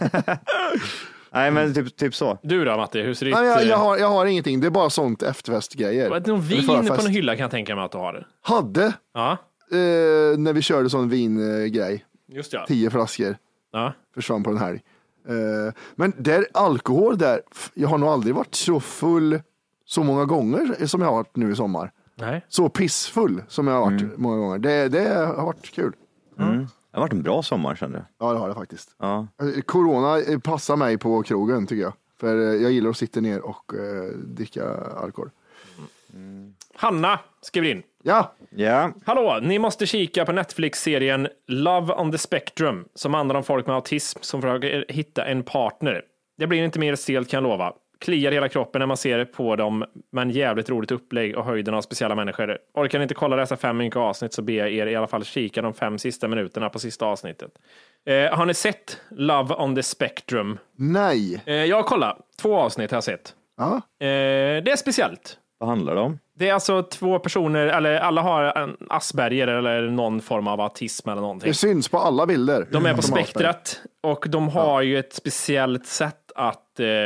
Nej men typ, typ så. Du då Matti, hur ser det ut? Nej, jag, jag, har, jag har ingenting, det är bara sånt efterfestgrejer. Var det någon vin på någon hylla kan jag tänka mig att du har det? Hade, ja. eh, när vi körde sån vingrej. Just ja. Tio flaskor. Ja. Försvann på den här. Uh, men där alkohol där, jag har nog aldrig varit så full så många gånger som jag har varit nu i sommar. Nej. Så pissfull som jag har varit Mm. många gånger. Det, det har varit kul. Mm. Det har varit en bra sommar, känner jag. Ja, det har det faktiskt. Ja. Corona passar mig på krogen tycker jag. För jag gillar att sitta ner och uh, dricka alkohol. Mm. Hanna skriver in. Ja. Ja. Hallå, ni måste kika på Netflix-serien Love on the Spectrum som handlar om folk med autism som försöker hitta en partner. Det blir inte mer stelt kan jag lova. Kliar hela kroppen när man ser på dem, men jävligt roligt upplägg och höjden av speciella människor. Orkar ni inte kolla dessa fem mycket avsnitt så ber jag er i alla fall kika de fem sista minuterna på sista avsnittet. Eh, har ni sett Love on the Spectrum? Nej. Eh, jag har kollat. Två avsnitt har jag sett. Ja. Eh, det är speciellt. Vad handlar det om? Det är alltså två personer, eller alla har en Asperger eller någon form av autism eller någonting. Det syns på alla bilder. De är på som spektrat och de har ju ett speciellt sätt att eh,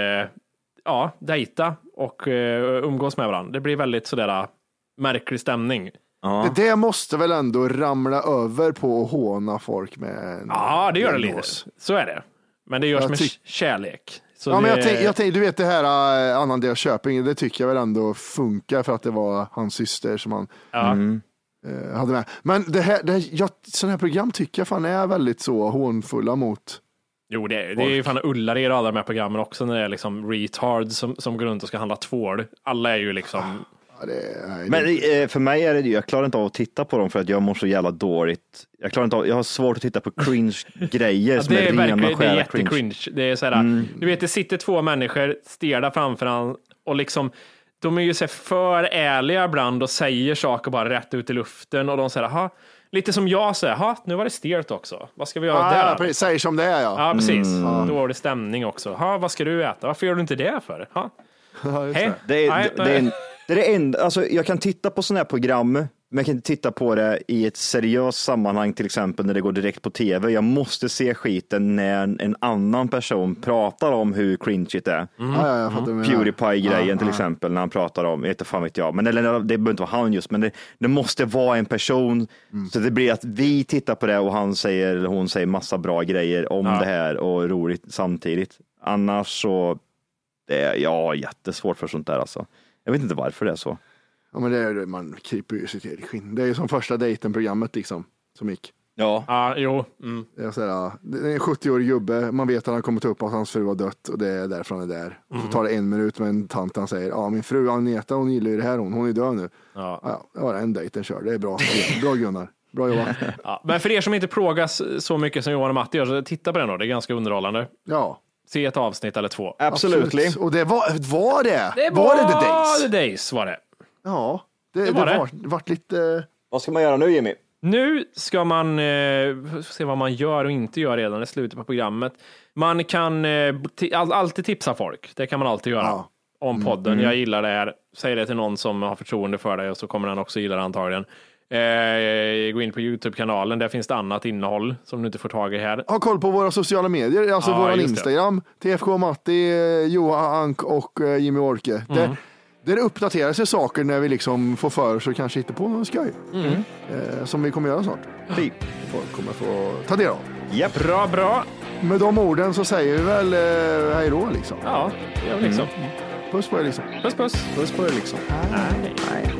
ja, dejta och eh, umgås med varandra. Det blir väldigt sådär märklig stämning. Ja. Det, det måste väl ändå ramla över på att håna folk med en Ja, det gör det lite. diagnos. Så är det. Men det görs Jag med tyck- kärlek. Så Ja, men det- jag tänk, jag tänk, du vet det här uh, annan del av Köping, det tycker jag väl ändå funkar för att det var hans syster som han Ja. Mm. uh, hade med. Men det här, det här, jag, sådana här program tycker jag fan är väldigt så hånfulla mot. Jo, det, det är ju fan Ullared i alla de här programmen också när det är liksom retards som, som går runt och ska handla tvål. Alla är ju liksom... Ja, det, nej, Men det, eh, för mig är det ju, jag klarar inte av att titta på dem för att jag mår så jävla dåligt. Jag klarar inte av, jag har svårt att titta på cringe-grejer Ja, som det är är rena verkligen, det är skära jättecringe. cringe. Det är såhär, Mm. du vet, det sitter två människor stirrar framför han och liksom, de är ju så här för ärliga ibland och säger saker bara rätt ut i luften och de säger, aha, lite som jag säger, ha, nu var det stelt också. Vad ska vi göra ah, där? ja, precis, säger som det är ja. Ja, precis. Mm. Då var det stämning också. Ha, vad ska du äta? Varför gör du inte det för? Ha? Ja, just Hej. Det är, Nej, det, det, är en, det är det enda, alltså jag kan titta på sådana här program, men jag kan inte titta på det i ett seriöst sammanhang, till exempel när det går direkt på tv. Jag måste se skiten när en annan person pratar om hur cringe det är. Mm. Ja, ja, jag fattar vad du menar. Pewdiepie-grejen Ja, till ja. exempel, när han pratar om, inte fan vet jag, men eller, det behöver inte vara han just, men det, det måste vara en person, Mm. så det blir att vi tittar på det och han säger, eller hon säger massa bra grejer om Ja. det här och roligt samtidigt. Annars så, det är ja, jättesvårt för sånt där alltså. Jag vet inte varför det är så. Ja, men det är, man kryper ju sitt eget skinn. Det är ju som första dejten-programmet liksom, som gick. Ja. Ja, jo. Mm. Det är, sådär, det är en sjuttio-årig gubbe, man vet att han kommit upp att hans fru har dött och det är därför han är där. Och så tar det en minut med en tant, han säger, ja min fru Agneta hon gillar ju det här, hon, hon är död nu. Ja. Ja, det var en dejten kör, det är bra. Bra Gunnar, bra jobbat. Ja, men för er som inte plågas så mycket som Johan och Matti gör, så titta på den då, det är ganska underhållande. Ja. Se ett avsnitt eller två. Absolut. Och det var, var det? Det var, var det The Days? The Days var det. Ja, det, Det det var var, det. det. Vart lite... Vad ska man göra nu, Jimmy? Nu ska man eh, se vad man gör och inte gör redan i slutet på programmet. Man kan eh, t- all, alltid tipsa folk. Det kan man alltid göra. Ja. Om podden. Jag gillar det här. Säg det till någon som har förtroende för dig och så kommer den också gilla det antagligen. Eh, gå in på YouTube-kanalen. Där finns det annat innehåll som du inte får tag i här. Ha koll på våra sociala medier, alltså Ja, våran just det. Instagram, T F K Matti, eh, Johan Ank och eh, Jimmy Orke. Mm. Där, där uppdaterar sig saker när vi liksom får för oss och kanske hittar på någon skoj. Mm. Eh, som vi kommer göra snart. Fy. Folk kommer få ta del av. Japp. Bra, bra. Med de orden så säger vi väl eh, hej då liksom. Ja, det gör vi liksom. Puss på er liksom. Puss, puss. Puss på er liksom. Nej.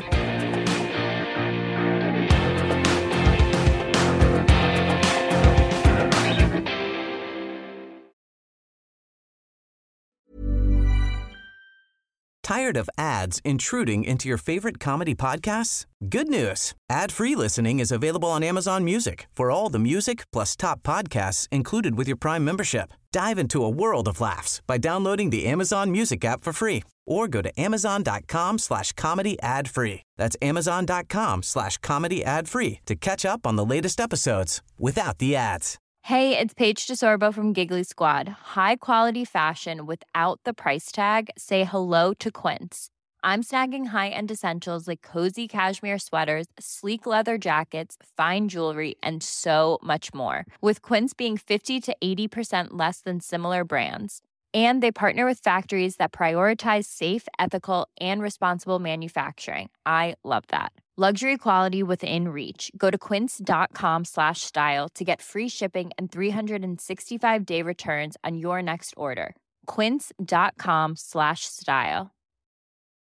Tired of ads intruding into your favorite comedy podcasts? Good news. Ad-free listening is available on Amazon Music for all the music plus top podcasts included with your Prime membership. Dive into a world of laughs by downloading the Amazon Music app for free or go to amazon.com slash comedy ad free. That's amazon.com slash comedy ad free to catch up on the latest episodes without the ads. Hey, it's Paige DeSorbo from Giggly Squad. High quality fashion without the price tag. Say hello to Quince. I'm snagging high-end essentials like cozy cashmere sweaters, sleek leather jackets, fine jewelry, and so much more. With Quince being fifty to eighty percent less than similar brands. And they partner with factories that prioritize safe, ethical, and responsible manufacturing. I love that. Luxury quality within reach. Go to quince.com slash style to get free shipping and three sixty-five day returns on your next order. Quince.com slash style.